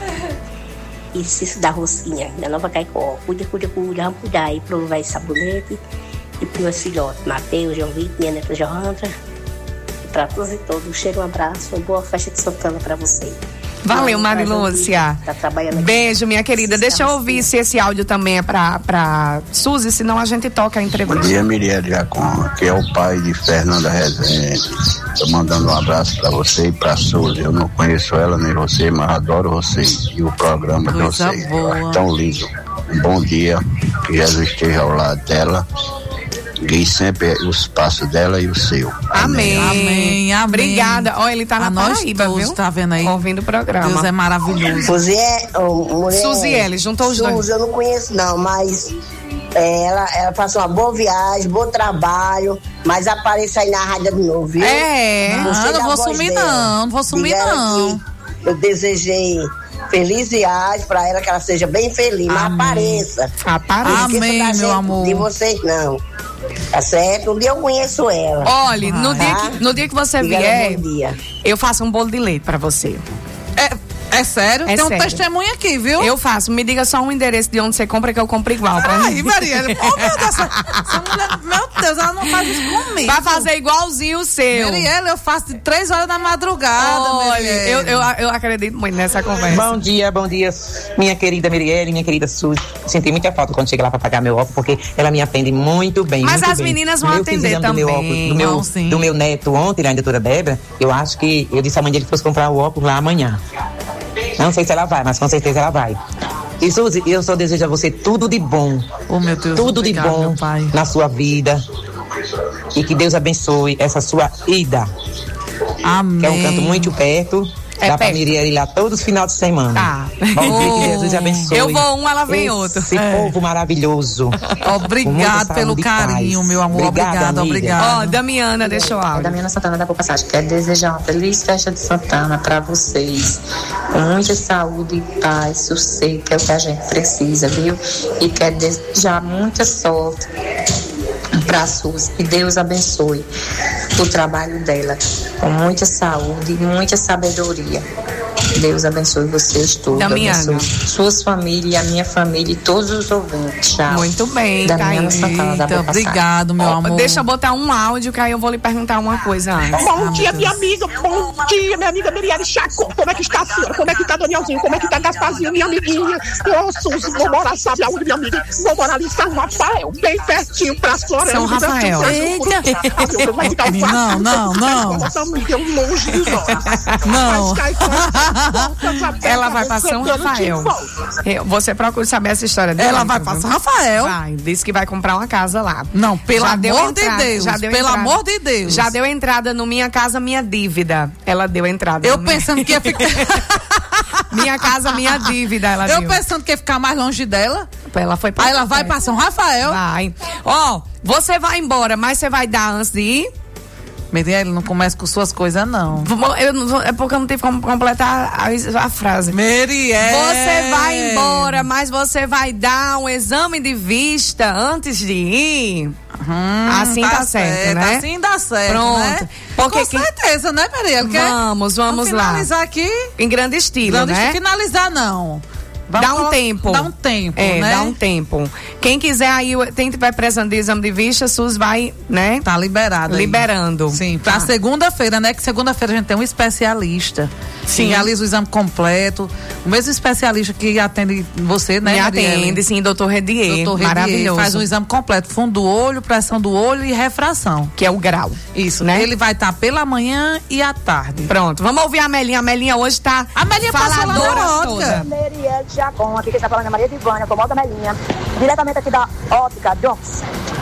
E se da Rosquinha, da Nova Caicó. Cuida, cuida, cuida, vamos cuidar aí, provar esse sabonete. E para os filhotes, Matheus, João Vitor, minha neta Joandra. E para todos e todos, um cheiro, um abraço, uma boa festa de Santana para vocês. Valeu, Marilúcia. Tá trabalhando aqui. Beijo, minha querida. Deixa eu ouvir se esse áudio também é pra, pra Suzy, senão a gente toca a entrevista. Bom dia, Miriam Jacon, que é o pai de Fernanda Rezende. Tô mandando um abraço pra você e pra Suzy. Eu não conheço ela nem você, mas adoro vocês e o programa de Coisa vocês. boa. Eu acho tão lindo. Um bom dia, que Jesus esteja ao lado dela. Guie sempre os passos dela e o seu. Amém. Amém, amém. Obrigada. Ó, ele tá na A nós Paraíba, todos, viu? tá vendo aí? Ouvindo o programa. Deus é maravilhoso. Suziele, oh, mulher. Suziele, juntou os dois. Suzy, eu não conheço não, mas é, ela, ela passou uma boa viagem, bom trabalho, mas apareça aí na rádio de novo, viu? É. Ah, não vou sumir não, não vou sumir não. Eu desejei feliz viagem pra ela, que ela seja bem feliz, mas apareça. Apareça. Não esqueça Amém, da meu gente, amor. de vocês não. Tá certo? Um dia eu conheço ela. Olha, no, dia que, no dia que você Diga vier, bom dia. eu faço um bolo de leite pra você. É, é sério? É Tem um sério. testemunho aqui, viu? Eu faço. Me diga só um endereço de onde você compra que eu compro igual. Pra Ai, mim. Maria, oh meu Deus, essa, essa mulher, meu Deus, ela não faz isso comigo. Vai fazer igualzinho o seu. Mariela, eu faço de três horas da madrugada, Olha, Mariela. eu, eu, eu acredito muito nessa conversa. Bom dia, bom dia, minha querida Mirielle, minha querida Suzy. Senti muita falta quando cheguei lá pra pagar meu óculos, porque ela me atende muito bem. Mas muito as bem. meninas vão Meu atender exame do meu também. óculos, do, meu, Vão, sim. do meu neto ontem, lá, da doutora Débora, eu acho que eu disse à mãe dele que fosse comprar o óculos lá amanhã. Não sei se ela vai, mas com certeza ela vai. E Suzy, eu só desejo a você tudo de bom. Oh, meu Deus, tudo obrigado, de bom meu pai. na sua vida. E que Deus abençoe essa sua ida. Amém. Que é um canto muito perto. É Dá pra perto. Miriam ir lá todos os finais de semana. Tá. Vamos ver que Oh. Jesus abençoe. Eu vou um, ela vem Esse outro. Esse É. povo maravilhoso. Obrigado pelo carinho, meu amor. Obrigada, obrigada. Ó, Damiana, deixa eu É áudio. Damiana Santana da Boa Passagem. Quero desejar uma feliz festa de Santana para vocês. Com muita saúde e paz, sossego, que é o que a gente precisa, viu? E quero desejar muita sorte para a Suzy. Que Deus abençoe o trabalho dela. Com muita saúde e muita sabedoria. Deus abençoe vocês todos. Damiana. Abençoe suas famílias, a minha família e todos os ouvintes. Tchau. Muito bem, Damiana Caí. Santana da Boa Passagem. Obrigado, meu Ó, amor. Deixa eu botar um áudio, que aí eu vou lhe perguntar uma coisa antes. Bom dia, minha amiga. Bom dia, minha amiga Miriane Chacon. Como é que está a senhora? Como é que está Danielzinho? Como é que está Gasparzinho, minha amiguinha? Ô, Suzy, vou morar, sabe aonde, minha amiga? Vou morar ali em São Rafael, bem pertinho pra senhora. São Rafael. Eita! Não, não, não. Nossa amiga, longe de nós. Não. Ela vai pra São Rafael. Eu- Você procura saber essa história dela. Ela vai então, pra viu? São Rafael. Vai, disse que vai comprar uma casa lá. Não, pelo Já deu amor de entrada, Deus, já deu pelo entrada. amor de Deus. Já deu entrada no Minha Casa Minha Dívida. Ela deu entrada. Eu no minha- pensando que ia ficar. Minha Casa Minha Dívida, ela Eu deu. pensando que ia ficar mais longe dela. Ela foi pra Aí ela vai pra São Rafael. Vai. Ó, você vai embora, mas você vai dar antes de ir? Mirielle, não começa com suas coisas, não. Eu não vou- é porque eu não tive como completar a, a frase. Mirielle. Você vai embora, mas você vai dar um exame de vista antes de ir? Hum, assim tá, certo, né? Assim dá certo, Pronto. né? Porque Com que- certeza, né, Mirielle? Quer- Vamos, vamos lá. finalizar aqui. Em grande estilo, Grande né? finalizar, não. Vamos Dá um colo- tempo. Dá um tempo, é, né? dá um tempo. Quem quiser aí, quem tiver precisando de exame de vista, SUS vai, né? Tá liberado. aí. Liberando. Sim, pra Tá. segunda-feira, né? Que segunda-feira a gente tem um especialista. Sim. Que realiza o exame completo. O mesmo especialista que atende você, né? Me Marielle? atende, sim, doutor Redier. Doutor Redier, Maravilhoso. faz um exame completo, fundo do olho, pressão do olho e refração. Que é o grau. Isso, né? Ele vai estar pela manhã e à tarde. Pronto, vamos ouvir a Melinha. A Melinha hoje tá A Melinha passou lá na faladora ótica. toda. Merielle Jacon, aqui quem está falando é Maria Divânia, Comoda Melinha, diretamente aqui da Ótica Jones.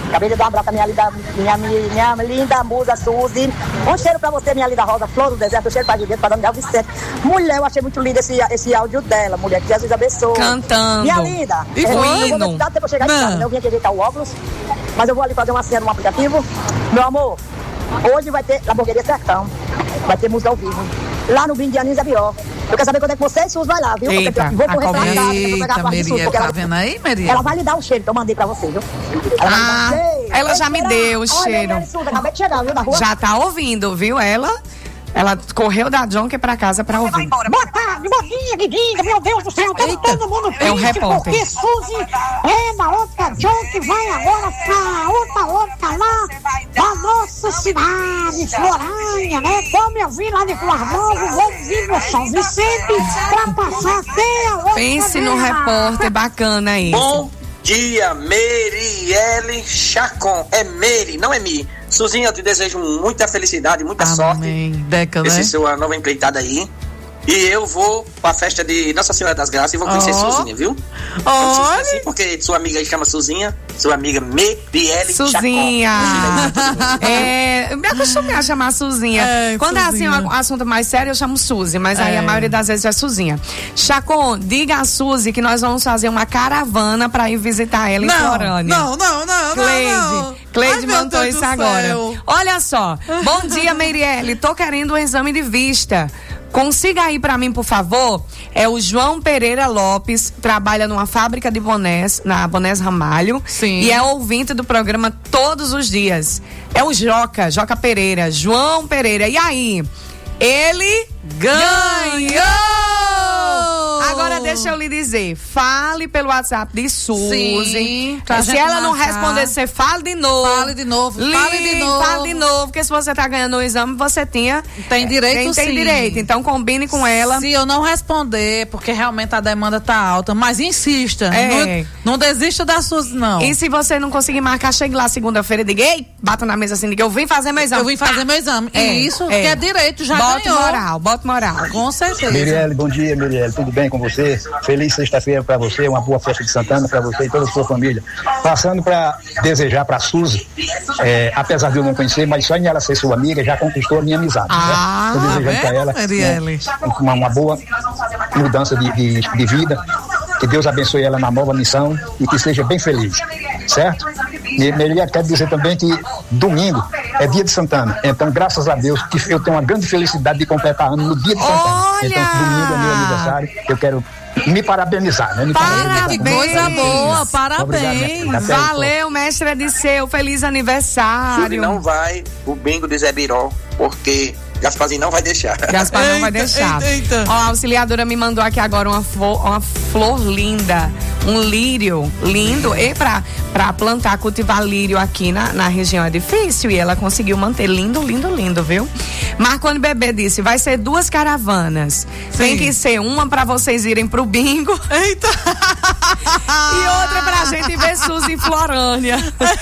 Acabei de dar um abraço à minha linda, minha, minha, minha linda musa Suzy. Um cheiro pra você, minha linda Rosa, Flor do Deserto, um cheiro pra Julieta, pra Dona Vicente. Mulher, eu achei muito lindo esse, esse áudio dela, mulher, que Jesus abençoe. Cantando. Minha linda. E eu, foi eu vou indo. dar tempo pra chegar em casa, né? Eu vim aqui ajeitar o óculos, mas eu vou ali fazer uma cena no aplicativo. Meu amor, hoje vai ter Hamburgueria Sertão, vai ter música ao vivo, lá no Brinde de Anísia Bió. Eu quero saber quando é que você e Sus vai lá, viu? Eita, porque eu vou correr pra Eita, casa, eu vou pegar a parte de Sus, Meriel, porque tá ela, vendo aí, Meriel? ela vai lhe dar o cheiro que eu mandei pra você, viu? Ela, Ah, ela já me deu o cheiro. Olha, Sus, acabei de chegar, viu, da rua. Já tá ouvindo, viu? Ela, ela correu da Jonker pra casa pra ouvir. Boa tarde, bom dia, Guiguinha, meu Deus do céu, todo, todo mundo É um triste repórter. porque Suzy é da outra John que vai agora pra outra outra lá da nossa cidade, Florânia, né? Vou me ouvir lá de Flornovo, vou ouvir no São Vicente pra passar até a outra. Pense no repórter bacana aí. Bom dia, Merielle Chacon. É Meri, não é Mi. Suzinha, eu te desejo muita felicidade, muita Amém. sorte. Deca, Esse né? sua nova empreitada aí. E eu vou pra festa de Nossa Senhora das Graças e vou conhecer Oh. Suzinha, viu? Olha. Assim, porque sua amiga aí chama Suzinha, sua amiga Merielle Suzinha. Chacon. É, eu me acostumei a chamar Suzinha. É, Quando Suzinha. é assim um assunto mais sério, eu chamo Suzy, mas aí É. a maioria das vezes é Suzinha. Chacon, diga a Suzy que nós vamos fazer uma caravana pra ir visitar ela em Não, Florânia. não, não, não, Cleide, não, não. Cleide Ai, meu mandou Deus isso do agora. céu. Olha só. Bom dia, Meirelle. Tô querendo um exame de vista. Consiga aí pra mim, por favor. É o João Pereira Lopes, trabalha numa fábrica de bonés, na Bonés Ramalho. Sim. E é ouvinte do programa todos os dias. É o Joca, Joca Pereira, João Pereira. E aí? Ele ganhou! Agora deixa eu lhe dizer, fale pelo WhatsApp de Suzy. Sim, pra Se gente ela não marcar. responder, você fale de novo. Fale de novo, fale de Ligue, novo. Fale de novo, porque se você tá ganhando o exame, você tinha... Tem direito, tem, tem sim. direito, então combine com ela. Se eu não responder, porque realmente a demanda tá alta, mas insista. É. Não, não desista das suas, não. E se você não conseguir marcar, chegue lá segunda-feira e diga, ei, bata na mesa assim, diga, eu vim fazer meu exame. Eu vim fazer meu exame. É, E isso é. que é direito, já bota ganhou. moral, bota moral. Com certeza. Merielle, bom dia, Merielle. Tudo bem com você? Feliz sexta-feira para você, uma boa festa de Santana para você e toda a sua família. Passando para desejar para a Suzy, é, apesar de eu não conhecer, mas só em ela ser sua amiga já conquistou a minha amizade. Ah, né? Tô desejando tá para ela vendo, Merielle? né, uma, uma boa mudança de, de, de vida. Que Deus abençoe ela na nova missão e que seja bem feliz, certo? E Merielle, quero dizer também que domingo é dia de Santana, então graças a Deus que eu tenho uma grande felicidade de completar ano no dia de Santana. Olha! Então domingo é meu aniversário, eu quero me parabenizar, né? Me Parabéns! Que coisa boa, Obrigado, parabéns. né? Até aí, Valeu, mestre Ediceu, feliz aniversário. Suzy não vai o bingo de Zé Birol, porque Gasparzinho não vai deixar. Gaspar não vai Eita, deixar. eita, eita. Ó, a auxiliadora me mandou aqui agora uma flor, uma flor linda, um lírio lindo. E pra, pra plantar, cultivar lírio aqui na, na região é difícil. E ela conseguiu manter lindo, lindo, lindo, viu? Marconi Bebê disse, vai ser duas caravanas. Tem que ser uma pra vocês irem pro bingo. Eita! E outra pra gente ver Suzy em Florânia.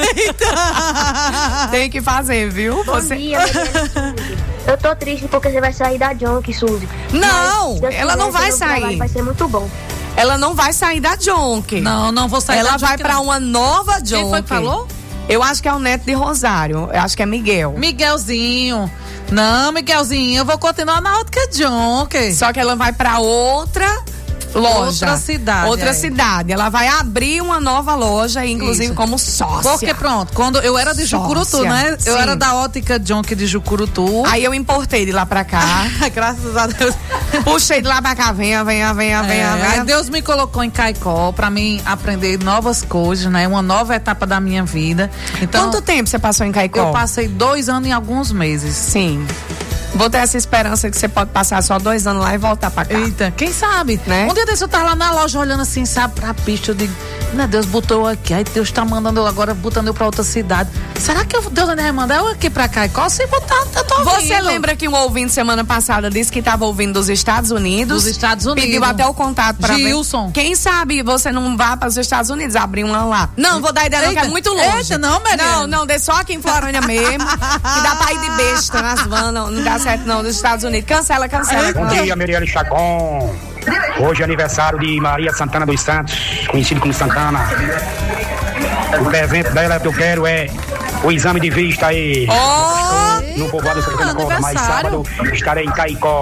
Eita! Tem que fazer, viu? Bom Você... dia, Merielle. Eu tô triste porque você vai sair da Jonk, Suzy. Não, Mas, se Deus ela não quiser, vai seu trabalho sair. Vai ser muito bom. Ela não vai sair da Jonk. Não, não vou sair Ela da vai Jonk, pra não. uma nova Jonk. Quem foi que falou? Eu acho que é o neto de Rosário. Eu acho que é Miguel. Miguelzinho. Não, Miguelzinho, eu vou continuar na Ótica Jonk. Só que ela vai pra outra loja. Outra cidade, Outra é. cidade. Ela vai abrir uma nova loja, inclusive Isso. como sócia. Porque pronto, quando eu era de Sócia. Jucurutu, né? Eu Sim. era da Ótica Jonk de Jucurutu. Aí eu importei de lá pra cá. Graças a Deus. Puxei de lá pra cá. Venha, venha, venha, venha, É, venha. aí Deus me colocou em Caicó pra mim aprender novas coisas, né? Uma nova etapa da minha vida. Então, Quanto tempo você passou em Caicó? eu passei dois anos e alguns meses. Sim. Vou ter essa esperança que você pode passar só dois anos lá e voltar pra cá. Eita, quem sabe? Né? Um dia desse eu tava lá na loja olhando assim, sabe, pra pista. Eu digo, meu Deus, botou eu aqui. Aí Deus tá mandando eu agora, botando eu pra outra cidade. Será que eu, Deus vai mandar eu aqui pra Caicó? Se botar, eu tô ouvindo. Você lembra que um ouvinte semana passada disse que estava ouvindo dos Estados Unidos? Dos Estados Unidos. Pediu até o contato pra Gilson. ver. Quem sabe você não vá para os Estados Unidos abrir uma lá. Não, vou dar ideia não, que é Eita, muito longe. eita, não, Mariana. Não, não, dê só aqui em Florânia mesmo. Que dá pra ir de besta nas vans, não, não dá certo não, dos Estados Unidos. Cancela, cancela. Bom dia, Merielle Chacon. Hoje é aniversário de Maria Santana dos Santos, conhecido como Santana. O presente dela que eu quero é o exame de vista aí. Oh! No povoado Santana Cova, mas sábado estarei em Caicó.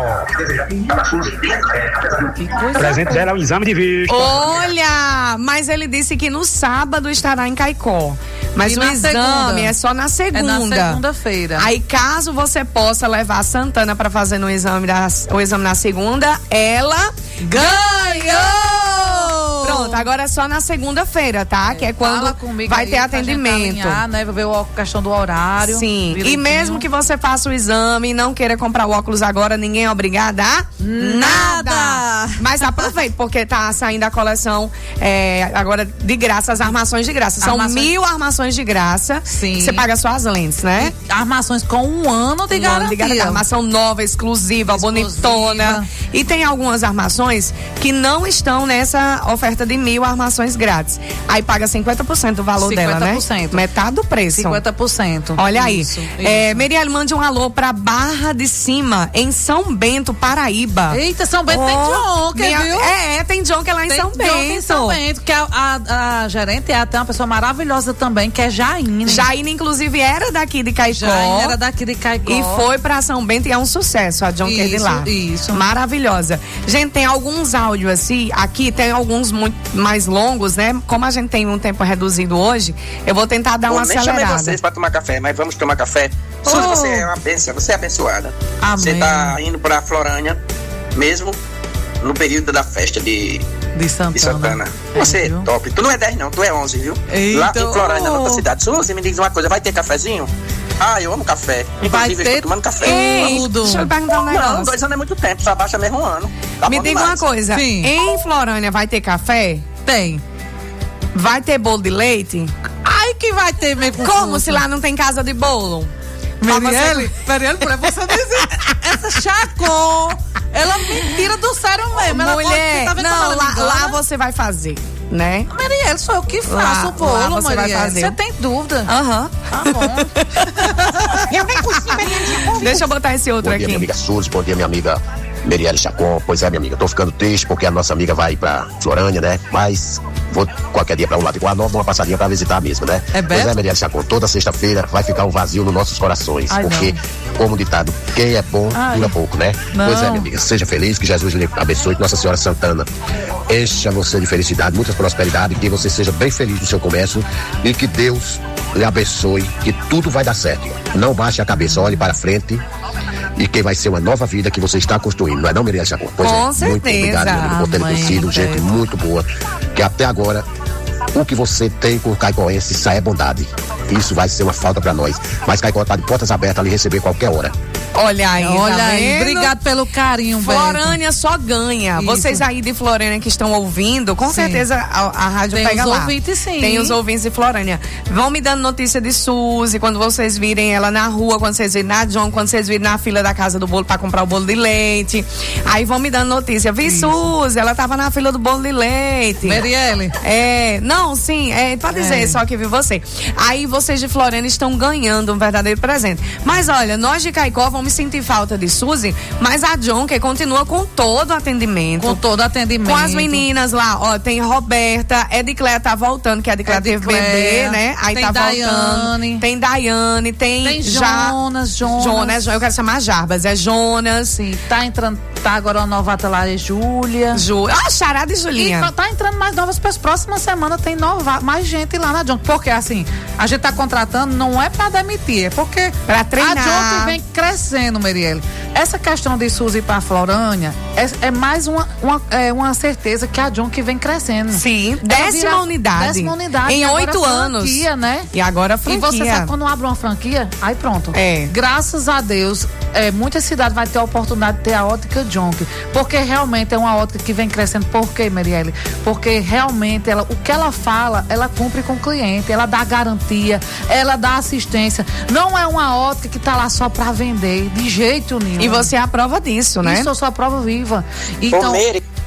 O presente dela é o exame de vista. Olha, mas ele disse que no sábado estará em Caicó. Mas E o na exame segunda? é só na segunda. É na segunda-feira. Aí, caso você possa levar a Santana para fazer no exame da, o exame na segunda, ela ganhou! Pronto, agora é só na segunda-feira, tá? É, que é quando vai aí ter pra atendimento. gente alinhar, né? Ver a questão do horário. Sim, direitinho. e mesmo que você faça o exame e não queira comprar o óculos agora, ninguém é obrigada a nada. nada. Mas aproveite, porque tá saindo a coleção é, agora de graça, as armações de graça. São Armações... mil armações de graça. Sim. Você paga só as lentes, né? E armações com um ano de um garantia. Ano de garantia. Armação nova, exclusiva, exclusiva, bonitona. E tem algumas armações que não estão nessa oferta de mil armações grátis. Aí paga cinquenta por cento do valor cinquenta por cento. dela, né? Metade do preço. cinquenta por cento. Olha aí. Isso, é, isso. Meriel, mande um alô pra Barra de Cima, em São Bento, Paraíba. Eita, São Bento oh, tem Jonker, minha, viu? É, tem Jonker lá em tem São Bento. Em São Bento, que a, a, a gerente é até uma pessoa maravilhosa também, que é Jaine. Jaine, inclusive, era daqui de Caicó. Jaine era daqui de Caicó. E foi pra São Bento e é um sucesso a Jonker de lá. Isso. Maravilhosa. Gente, tem alguns áudios assim, aqui tem alguns muito mais longos, né? Como a gente tem um tempo reduzido hoje, eu vou tentar dar Bom, uma nem acelerada. chamei vocês pra tomar café, mas vamos tomar café. Oh. Suzy, você é uma bênção, você é abençoada. Amém. Você tá indo pra Florânia, mesmo no período da festa de, de Santana. De Santana. Você é, é top. Tu não é dez não, tu é onze, viu? Eita. Lá em Florânia, na outra cidade. Suzy, me diz uma coisa, vai ter cafezinho? Ah, eu amo café. Vai Inclusive, ter eu estou tomando café. Ei, deixa eu perguntar um negócio. Não, dois anos é muito tempo, só baixa mesmo um ano. Tá Me diga uma coisa, Sim. em Florânia vai ter café? Tem. Vai ter bolo de leite? Ai, que vai ter mesmo. Como se lá não tem casa de bolo? Merielle, Merielle, pra você dizer, essa Chacon, ela me tira do sério mesmo. Ela Mulher, pode, tá não, lá, lá você vai fazer, né? Merielle, sou eu que faço lá, o bolo, lá você Merielle. vai fazer. Você tem dúvida? Aham. Uhum. Tá bom. Eu nem consigo, Merielle. Deixa eu botar esse outro bom aqui. Bom dia, minha amiga Suzy, bom dia, minha amiga Merielle Chacon. Pois é, minha amiga, tô ficando triste porque a nossa amiga vai pra Florânia, né? Mas vou qualquer dia pra um lado igual a nova, uma passadinha pra visitar mesmo, né? É pois Beto? é, Merielle Chacon, toda sexta-feira vai ficar um vazio nos nossos corações. Ai, porque, não. como ditado, quem é bom Ai. dura pouco, né? Não. Pois é, minha amiga, seja feliz, que Jesus lhe abençoe, que Nossa Senhora Santana encha você de felicidade, muita prosperidade, que você seja bem feliz no seu comércio e que Deus lhe abençoe, que tudo vai dar certo. Não baixe a cabeça, olhe para frente. E que vai ser uma nova vida que você está construindo, não é não, Merielle Chacon? Pois Com é, certeza. muito obrigado, meu amigo, por ter Amém, conhecido gente Beto. muito boa, que até agora o que você tem com o caicoense, isso é bondade. Isso vai ser uma falta pra nós. Mas Caicó tá de portas abertas ali, receber qualquer hora. Olha aí, Olha tá aí, vendo? obrigado pelo carinho, Beto. Florânia só ganha. Isso. Vocês aí de Florânia que estão ouvindo, com Sim. certeza a, a rádio Tem pega os lá. ouvintes, sim. Tem os ouvintes de Florânia. Vão me dando notícia de Suzy, quando vocês virem ela na rua, quando vocês virem na John, quando vocês virem na fila da casa do bolo pra comprar o bolo de leite. Aí vão me dando notícia. Vi Suzy, ela tava na fila do bolo de leite. Merielle. É, não, sim, é pra dizer, É. só que vi você. Aí vocês de Florânia estão ganhando um verdadeiro presente. Mas olha, nós de Caicó vamos sentir falta de Suzy, mas a John que continua com todo o atendimento. Com todo atendimento. Com as meninas lá, ó, tem Roberta, Edicléia tá voltando, que a Edicléia teve bebê, né? Aí tem tá Daiane. voltando. Tem Daiane, tem, Tem Ja- Jonas, Jonas. Jonas, eu quero chamar Jarbas, é Jonas. Sim, tá entrando, tá agora uma novata lá, é Júlia. Ju, ah, Charada e Julinha. E tá- tá entrando mais novas pessoas. Próxima semana tem nova, mais gente lá na John. Porque assim, a gente tá contratando, não é pra demitir, é porque pra treinar. a John que vem crescendo, Merielle. Essa questão de Suzy pra Florânia é, é mais uma, uma, é uma certeza que a John que vem crescendo. Sim, Ela décima vira- unidade. Décima unidade. Em E agora oito anos. franquia, né? E agora a E franquia. você sabe quando abre uma franquia, aí pronto. É. Graças a Deus, é, muita cidade vai ter a oportunidade de ter a ótica Jonk. Porque realmente é uma ótica que vem crescendo. Por quê, Merielle? Porque realmente ela, o que ela fala, ela cumpre com o cliente, ela dá garantia, ela dá assistência. Não é uma ótica que tá lá só pra vender, de jeito nenhum. E você é a prova disso, né? Isso eu sou a prova viva. Ô, Então, Mary,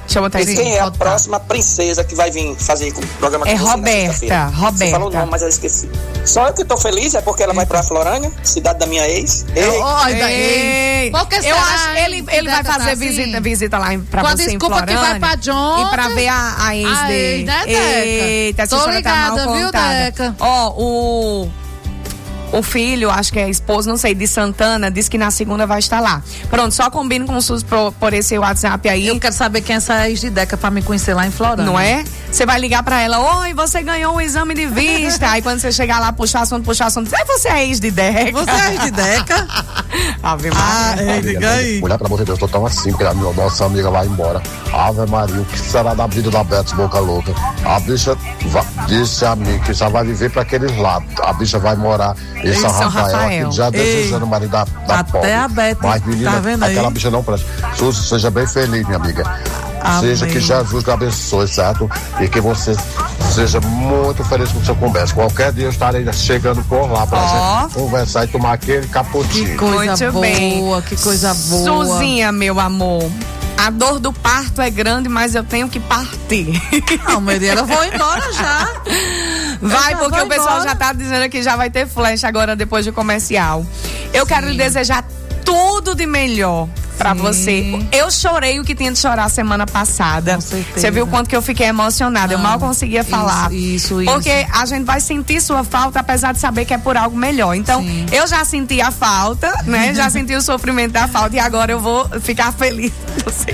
Deixa eu botar E aqui. quem é a próxima princesa que vai vir fazer o programa com É você na Roberta, sexta-feira? Roberta. Você falou o nome, mas eu esqueci. Só eu que tô feliz, é porque ela vai pra Florânia, cidade da minha ex. Ei, Olha, Ei, Por que eu será, acho hein, ele, que ele vai Deca tá fazer assim? visita, visita lá em- pra Com a você desculpa em que Florânia. vai pra John. E pra ver a, a ex A dele. ex, né, Deca? Eita, essa Tô história tá ligada, mal viu, contada. Deca? Ó, o... O filho, acho que é esposo, não sei, de Santana, disse que na segunda vai estar lá. Pronto, só combino com o SUS por, por esse WhatsApp aí. Eu quero saber quem é essa ex de Deca pra me conhecer lá em Florânia. Não é? Você vai ligar pra ela, oi, você ganhou um exame de vista. Aí quando você chegar lá, puxar assunto, puxar assunto, é, você é ex de Deca. Você é ex de Deca? Ave Ah, Maria. é, diga aí. Mulher, pelo amor de Deus, tô tão assim, porque a minha- nossa amiga vai embora. Ave Maria, o que será da vida da Beth Boca Louca? A bicha va- disse a mim que já vai viver pra aqueles lados. A bicha vai morar em São, São Rafael, Rafael. aqui já Ei, desejando o marido da, da até pobre. a Beth, Mas, menina, tá vendo aí? aquela bicha não presta. Suzy, seja bem feliz, minha amiga. Amém. Seja que Jesus te abençoe, certo? E que você seja muito feliz com o seu conversa. Qualquer dia eu estarei chegando por lá pra Ó. gente conversar e tomar aquele caputinho. Que coisa Muito boa, bem. que coisa boa. Suzinha, meu amor. A dor do parto é grande, mas eu tenho que partir. Não, Mariela, eu vou embora já. Vai, Eu já porque vou o pessoal embora. já tá dizendo que já vai ter flash agora depois do comercial. Eu quero lhe desejar tudo de melhor pra Sim. você. Eu chorei o que tinha de chorar semana passada. Com certeza. Você viu o quanto que eu fiquei emocionada. Eu Não, mal conseguia isso, falar. isso, isso. Porque a gente vai sentir sua falta, apesar de saber que é por algo melhor. Então, Sim. eu já senti a falta, né? Já senti o sofrimento da falta e agora eu vou ficar feliz. Você-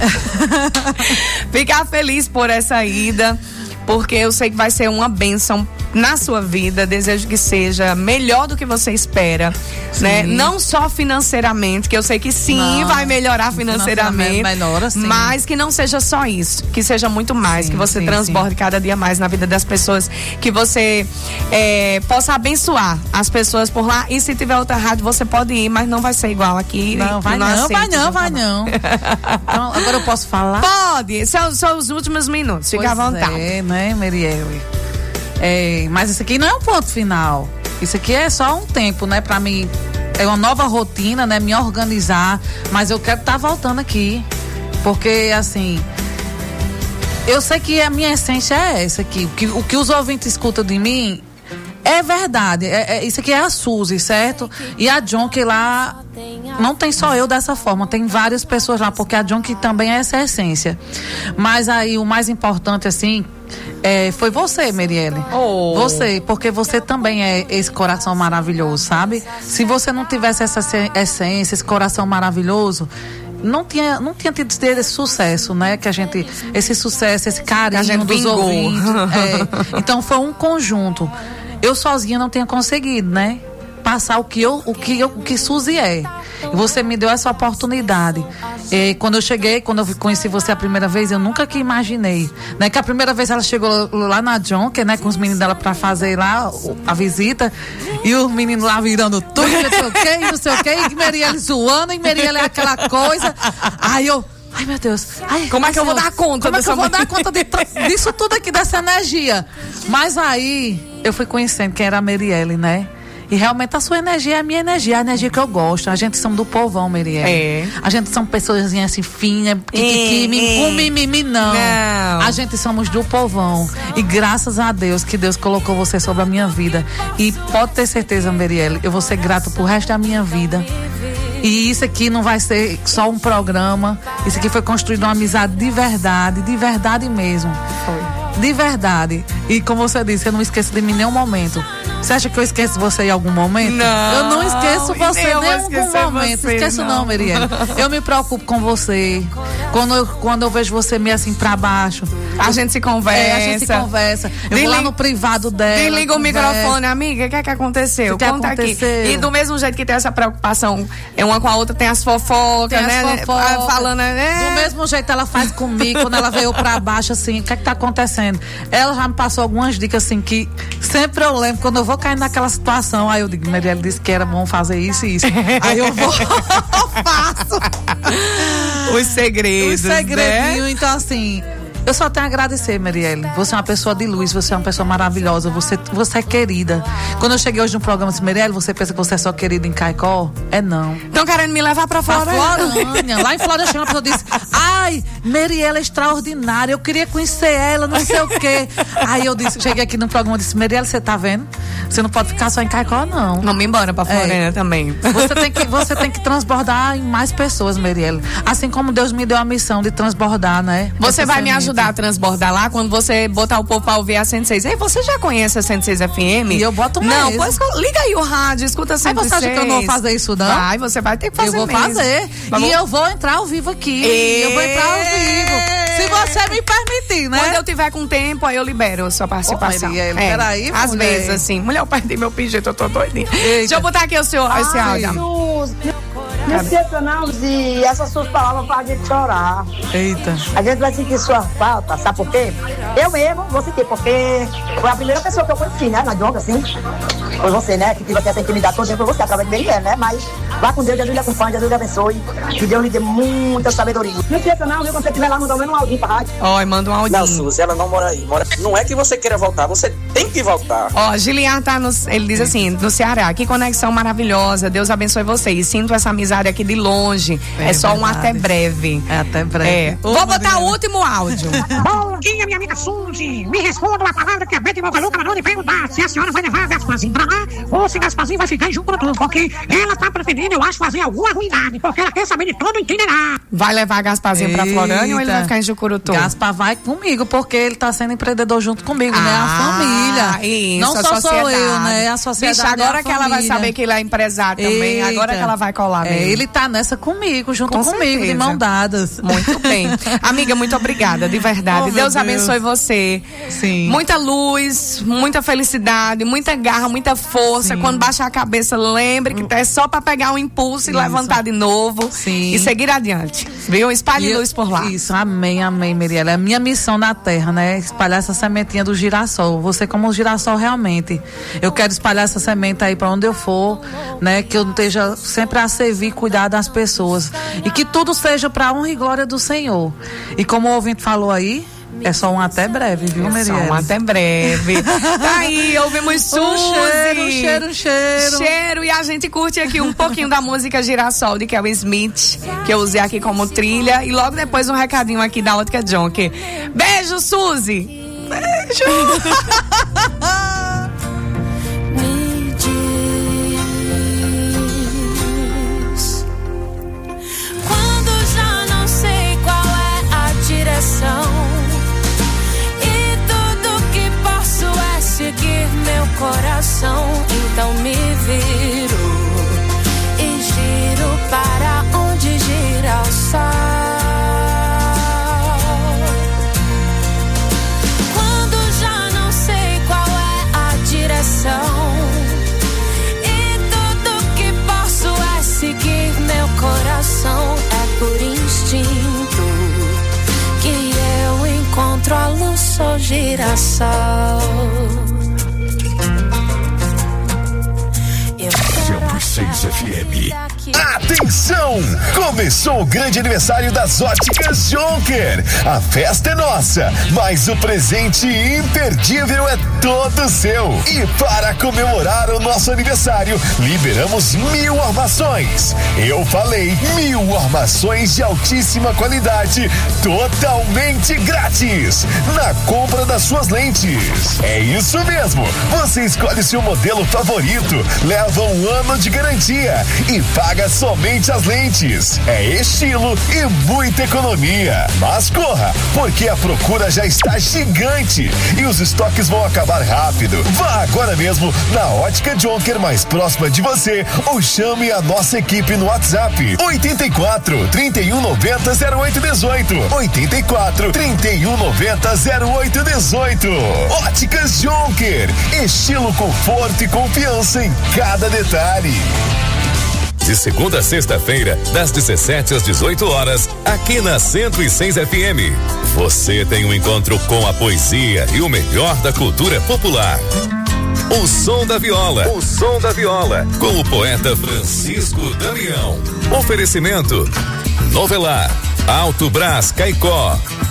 ficar feliz por essa ida, porque eu sei que vai ser uma bênção na sua vida. Desejo que seja melhor do que você espera, né? Não só financeiramente, que eu sei que sim, Não, vai melhorar financeiramente, melhora, sim. mas que não seja só isso, que seja muito mais, Sim, que você sim, transborde sim. cada dia mais na vida das pessoas, que você é, possa abençoar as pessoas por lá. E se tiver outra rádio, você pode ir, mas não vai ser igual aqui. Não, vai não, aceito, vai não, tá vai bom. não. Então, agora eu posso falar? Pode, são, são os últimos minutos, fica à Pois vontade. É, né, Marielle? É, mas isso aqui não é um ponto final. Isso aqui é só um tempo, né, pra mim. É uma nova rotina, né, me organizar. Mas eu quero estar voltando aqui. Porque, assim, eu sei que a minha essência é essa aqui. O que, o que os ouvintes escutam de mim é verdade. É, é- isso aqui é a Suzy, certo? E a Jonk lá, não tem só eu dessa forma, tem várias pessoas lá, porque a Jonk também é essa essência. Mas aí o mais importante, assim, é, foi você, Marielle. Oh. Você, porque você também é esse coração maravilhoso, sabe? Se você não tivesse essa esse- essência, esse coração maravilhoso, não tinha, não tinha tido esse sucesso, né? Que a gente, esse sucesso, esse carinho A gente dos vingou. ouvintes. É. Então foi um conjunto. Eu sozinha não tinha conseguido, né? Passar o que eu, o que eu, o que Suzy é. E você me deu essa oportunidade. E quando eu cheguei, quando eu conheci você a primeira vez, eu nunca que imaginei, né? Que a primeira vez ela chegou lá na Jonk, né? Com os meninos dela pra fazer lá o- a visita. E os meninos lá virando tudo, não sei o que, e não sei o que, e Marielle zoando, e Marielle é aquela coisa. Aí eu... Ai, meu Deus. Ai, Como é que eu vou Senhor, dar conta Como é que dessa eu vou mulher? dar conta de tra- disso tudo aqui, dessa energia? Mas aí, eu fui conhecendo quem era a Marielle, né? E realmente a sua energia é a minha energia, a energia que eu gosto. A gente somos do povão, Marielle. É. A gente são pessoas assim, finas, É, que é. com mimimi, não. Não. A gente somos do povão. E graças a Deus que Deus colocou você sobre a minha vida. E pode ter certeza, Marielle, eu vou ser grato pro resto da minha vida. E isso aqui não vai ser só um programa. Isso aqui foi construído uma amizade de verdade, de verdade mesmo. Foi. De verdade. E como você disse, eu não esqueço de mim em nenhum momento. Você acha que eu esqueço você em algum momento? Não, Eu não esqueço e você nem eu em vou algum esquecer momento. você, Esqueço não, não. Marielle. Eu me preocupo com você. Quando eu, quando eu vejo você meio assim pra baixo. A gente se conversa. É, a gente se conversa. Eu vou lá Desliga- no privado dela. Desliga o conversa. microfone, amiga. O que é que aconteceu? O que Conta aconteceu? aqui. E do mesmo jeito que tem essa preocupação, é uma com a outra, tem as fofocas, Tem as né? fofocas. Ah, Falando, né? Do mesmo jeito ela faz comigo, quando ela veio pra baixo, assim, o que é que tá acontecendo? Ela já me passou algumas dicas, assim, que sempre eu lembro, quando eu vou cair naquela situação, aí eu digo, Marielle disse que era bom fazer isso e isso. Aí eu vou, eu faço. Os segredos, Os segredinhos, né? então assim, Eu só tenho a agradecer, Marielle. Você é uma pessoa de luz, você é uma pessoa maravilhosa, você, você é querida. Quando eu cheguei hoje no programa, disse, Marielle, você pensa que você é só querida em Caicó? É não. Estão querendo me levar pra Florânia. Pra Florânia. Lá em Florânia chegou uma pessoa e disse, ai, Marielle é extraordinária, eu queria conhecer ela, não sei o quê. Aí eu disse, cheguei aqui no programa e disse, Marielle, você tá vendo? Você não pode ficar só em Caicó, não. Vamos embora pra Florânia é. também. Você tem, que, você tem que transbordar em mais pessoas, Marielle. Assim como Deus me deu a missão de transbordar, né? Você vai me ajudar a transbordar lá quando você botar o povo pra ouvir a cento e seis. Ei, você já conhece a cento e seis F M? E eu boto mesmo. Não, pois liga aí o rádio, escuta a cento e seis. Aí você acha que eu não vou fazer isso, não? Vai, você vai ter que fazer Eu vou mesmo. fazer. Vamos... E eu vou entrar ao vivo aqui. E... Eu vou entrar ao vivo. Se você me permitir, né? Quando eu tiver com tempo, aí eu libero a sua participação. Oh, Marielle, é. Peraí, Às mulher. vezes, assim. Mulher, eu perdi meu pinjeito, eu tô doidinha. Eita. Deixa eu botar aqui o seu, Ai, esse áudio. Sus, não esqueça não, Zi, essas suas palavras fazem a gente chorar. Eita. A gente vai sentir sua falta, sabe por quê? Eu mesmo vou sentir, porque foi a primeira pessoa que eu conheci, né, na Jonga, assim. Foi você, né, que tive essa intimidade toda, foi você, através de Marielle, né, mas vá com Deus, Jesus lhe acompanhe, Jesus lhe abençoe, que Deus lhe dê muita sabedoria. Não esqueça não, viu, quando você estiver lá, manda um áudio pra rádio. Ó, oh, manda um áudio. Não, Suzy, ela não mora aí, mora... não é que você queira voltar, você tem que voltar. Ó, oh, Giliar tá no, ele diz assim, no Ceará, que conexão maravilhosa, Deus abençoe vocês, sinto essa amizade aqui de longe, é, é só verdade. Um até breve. É até breve. É. Ô, Vou botar o último áudio. Bom dia, minha amiga Suzy, me responda a palavra que a Bete Bocaluca mandou me perguntar se a senhora vai levar a Gasparzinho pra lá ou se Gasparzinho vai ficar em Jucurutu, porque ela tá pretendendo, eu acho, fazer alguma ruindade, porque ela quer saber de todo o itinerário. Vai levar Gasparzinho pra Florânia ou ele vai ficar em Jucurutu? Gaspar vai comigo, porque ele tá sendo empreendedor junto comigo, ah, né? A família. Isso, não a só sociedade. sou eu, né? A sociedade. Bicho, agora é a que ela vai saber que ele é empresário também, Eita. agora que ela vai colar mesmo. É, ele tá nessa comigo, junto Com comigo, certeza. de mão dadas. Muito bem. Amiga, muito obrigada, de verdade. Oh, Deus, Deus abençoe você. Sim. Muita luz, muita felicidade, muita garra, muita força. Sim. Quando baixar a cabeça, lembre que é só pra pegar um impulso Isso. e levantar de novo. Sim. E seguir adiante. Viu? Espalhe E luz por lá. Isso, amém, amém, Marielle. É a minha missão na terra, né? Espalhar essa sementinha do girassol. Você como um girassol realmente. Eu quero espalhar essa semente aí pra onde eu for, né? Que eu esteja sempre a servir e cuidar das pessoas. E que tudo seja pra honra e glória do Senhor. E como o ouvinte falou aí, é só um até breve, viu, Marielle? É só um até breve. Tá aí, ouvimos Suzy. Um cheiro, um cheiro, um cheiro. Cheiro, e a gente curte aqui um pouquinho da música Girassol, de Kelvin Smith, que eu usei aqui como trilha. E logo depois um recadinho aqui da Ótica Jonker. Beijo, Suzy! Beijo! E tudo que posso é seguir meu coração. Então me viro e giro para onde gira o sol. Quando já não sei qual é a direção, e tudo que posso é seguir meu coração. É por instinto que eu encontro a luz, sou girassol. cento e seis F M. Atenção! Começou o grande aniversário das Óticas Jonker. A festa é nossa, mas o presente imperdível é todo seu. E para comemorar o nosso aniversário, liberamos mil armações. Eu falei mil armações de altíssima qualidade, totalmente grátis, na compra das suas lentes. É isso mesmo, você escolhe seu modelo favorito, leva um ano de garantia e paga somente as lentes. É estilo e muita economia. Mas corra, porque a procura já está gigante e os estoques vão acabar rápido. Vá agora mesmo na Ótica Jonker mais próxima de você ou chame a nossa equipe no WhatsApp oitenta e quatro, trinta e um, noventa, zero oito, dezoito. oitenta e quatro, trinta e um, noventa, zero oito, dezoito. Óticas Jonker, estilo, conforto e confiança em cada detalhe. De segunda a sexta-feira, das dezessete às dezoito horas, aqui na cento e seis F M. Você tem um encontro com a poesia e o melhor da cultura popular. O Som da Viola. O Som da Viola. Com o poeta Francisco Damião. Oferecimento Novelar, Alto Brás Caicó,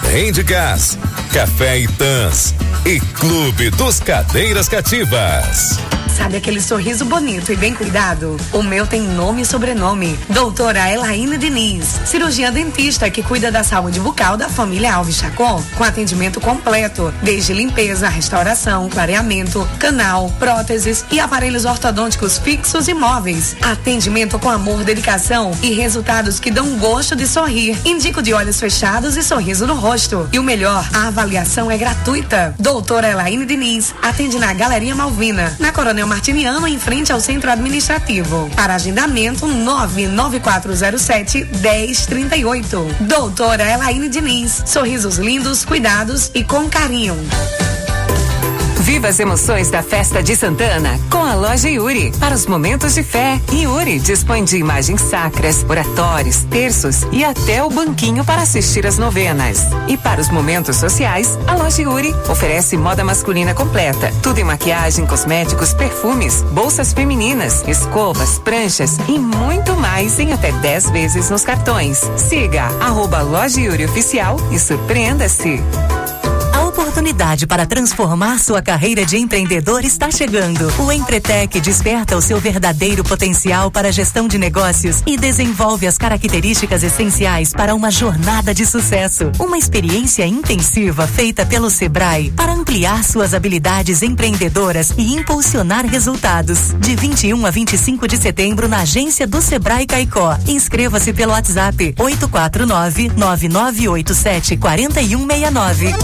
Rendicas, Café Itãs e Clube dos Cadeiras Cativas. Sabe aquele sorriso bonito e bem cuidado? O meu tem nome e sobrenome. Doutora Elaine Diniz, cirurgiã dentista que cuida da saúde bucal da família Alves Chacon, com atendimento completo, desde limpeza, restauração, clareamento, canal, próteses e aparelhos ortodônticos fixos e móveis. Atendimento com amor, dedicação e resultados que dão gosto de sorrir. Indico de olhos fechados e sorriso no rosto. E o melhor, a avaliação é gratuita. Doutora Elaine Diniz atende na Galeria Malvina, na Coronel Martiniano, em frente ao Centro Administrativo. Para agendamento, nove nove quatro zero sete, um zero três oito. Doutora Elaine Diniz. Sorrisos lindos, cuidados e com carinho. Viva as emoções da Festa de Santana com a loja Yuri. Para os momentos de fé, Yuri dispõe de imagens sacras, oratórios, terços e até o banquinho para assistir às novenas. E para os momentos sociais, a loja Yuri oferece moda masculina completa. Tudo em maquiagem, cosméticos, perfumes, bolsas femininas, escovas, pranchas e muito mais em até dez vezes nos cartões. Siga arroba loja Yuri Oficial e surpreenda-se. A oportunidade para transformar sua carreira de empreendedor está chegando. O Empretec desperta o seu verdadeiro potencial para a gestão de negócios e desenvolve as características essenciais para uma jornada de sucesso. Uma experiência intensiva feita pelo Sebrae para ampliar suas habilidades empreendedoras e impulsionar resultados. De vinte e um a vinte e cinco de setembro na agência do Sebrae Caicó. Inscreva-se pelo WhatsApp oito quatro nove, nove nove oito sete, quatro um seis nove.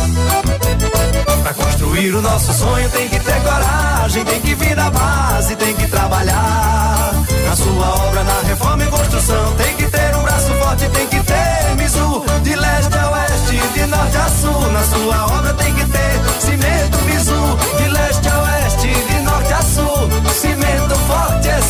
Pra construir o nosso sonho tem que ter coragem, tem que vir da base, tem que trabalhar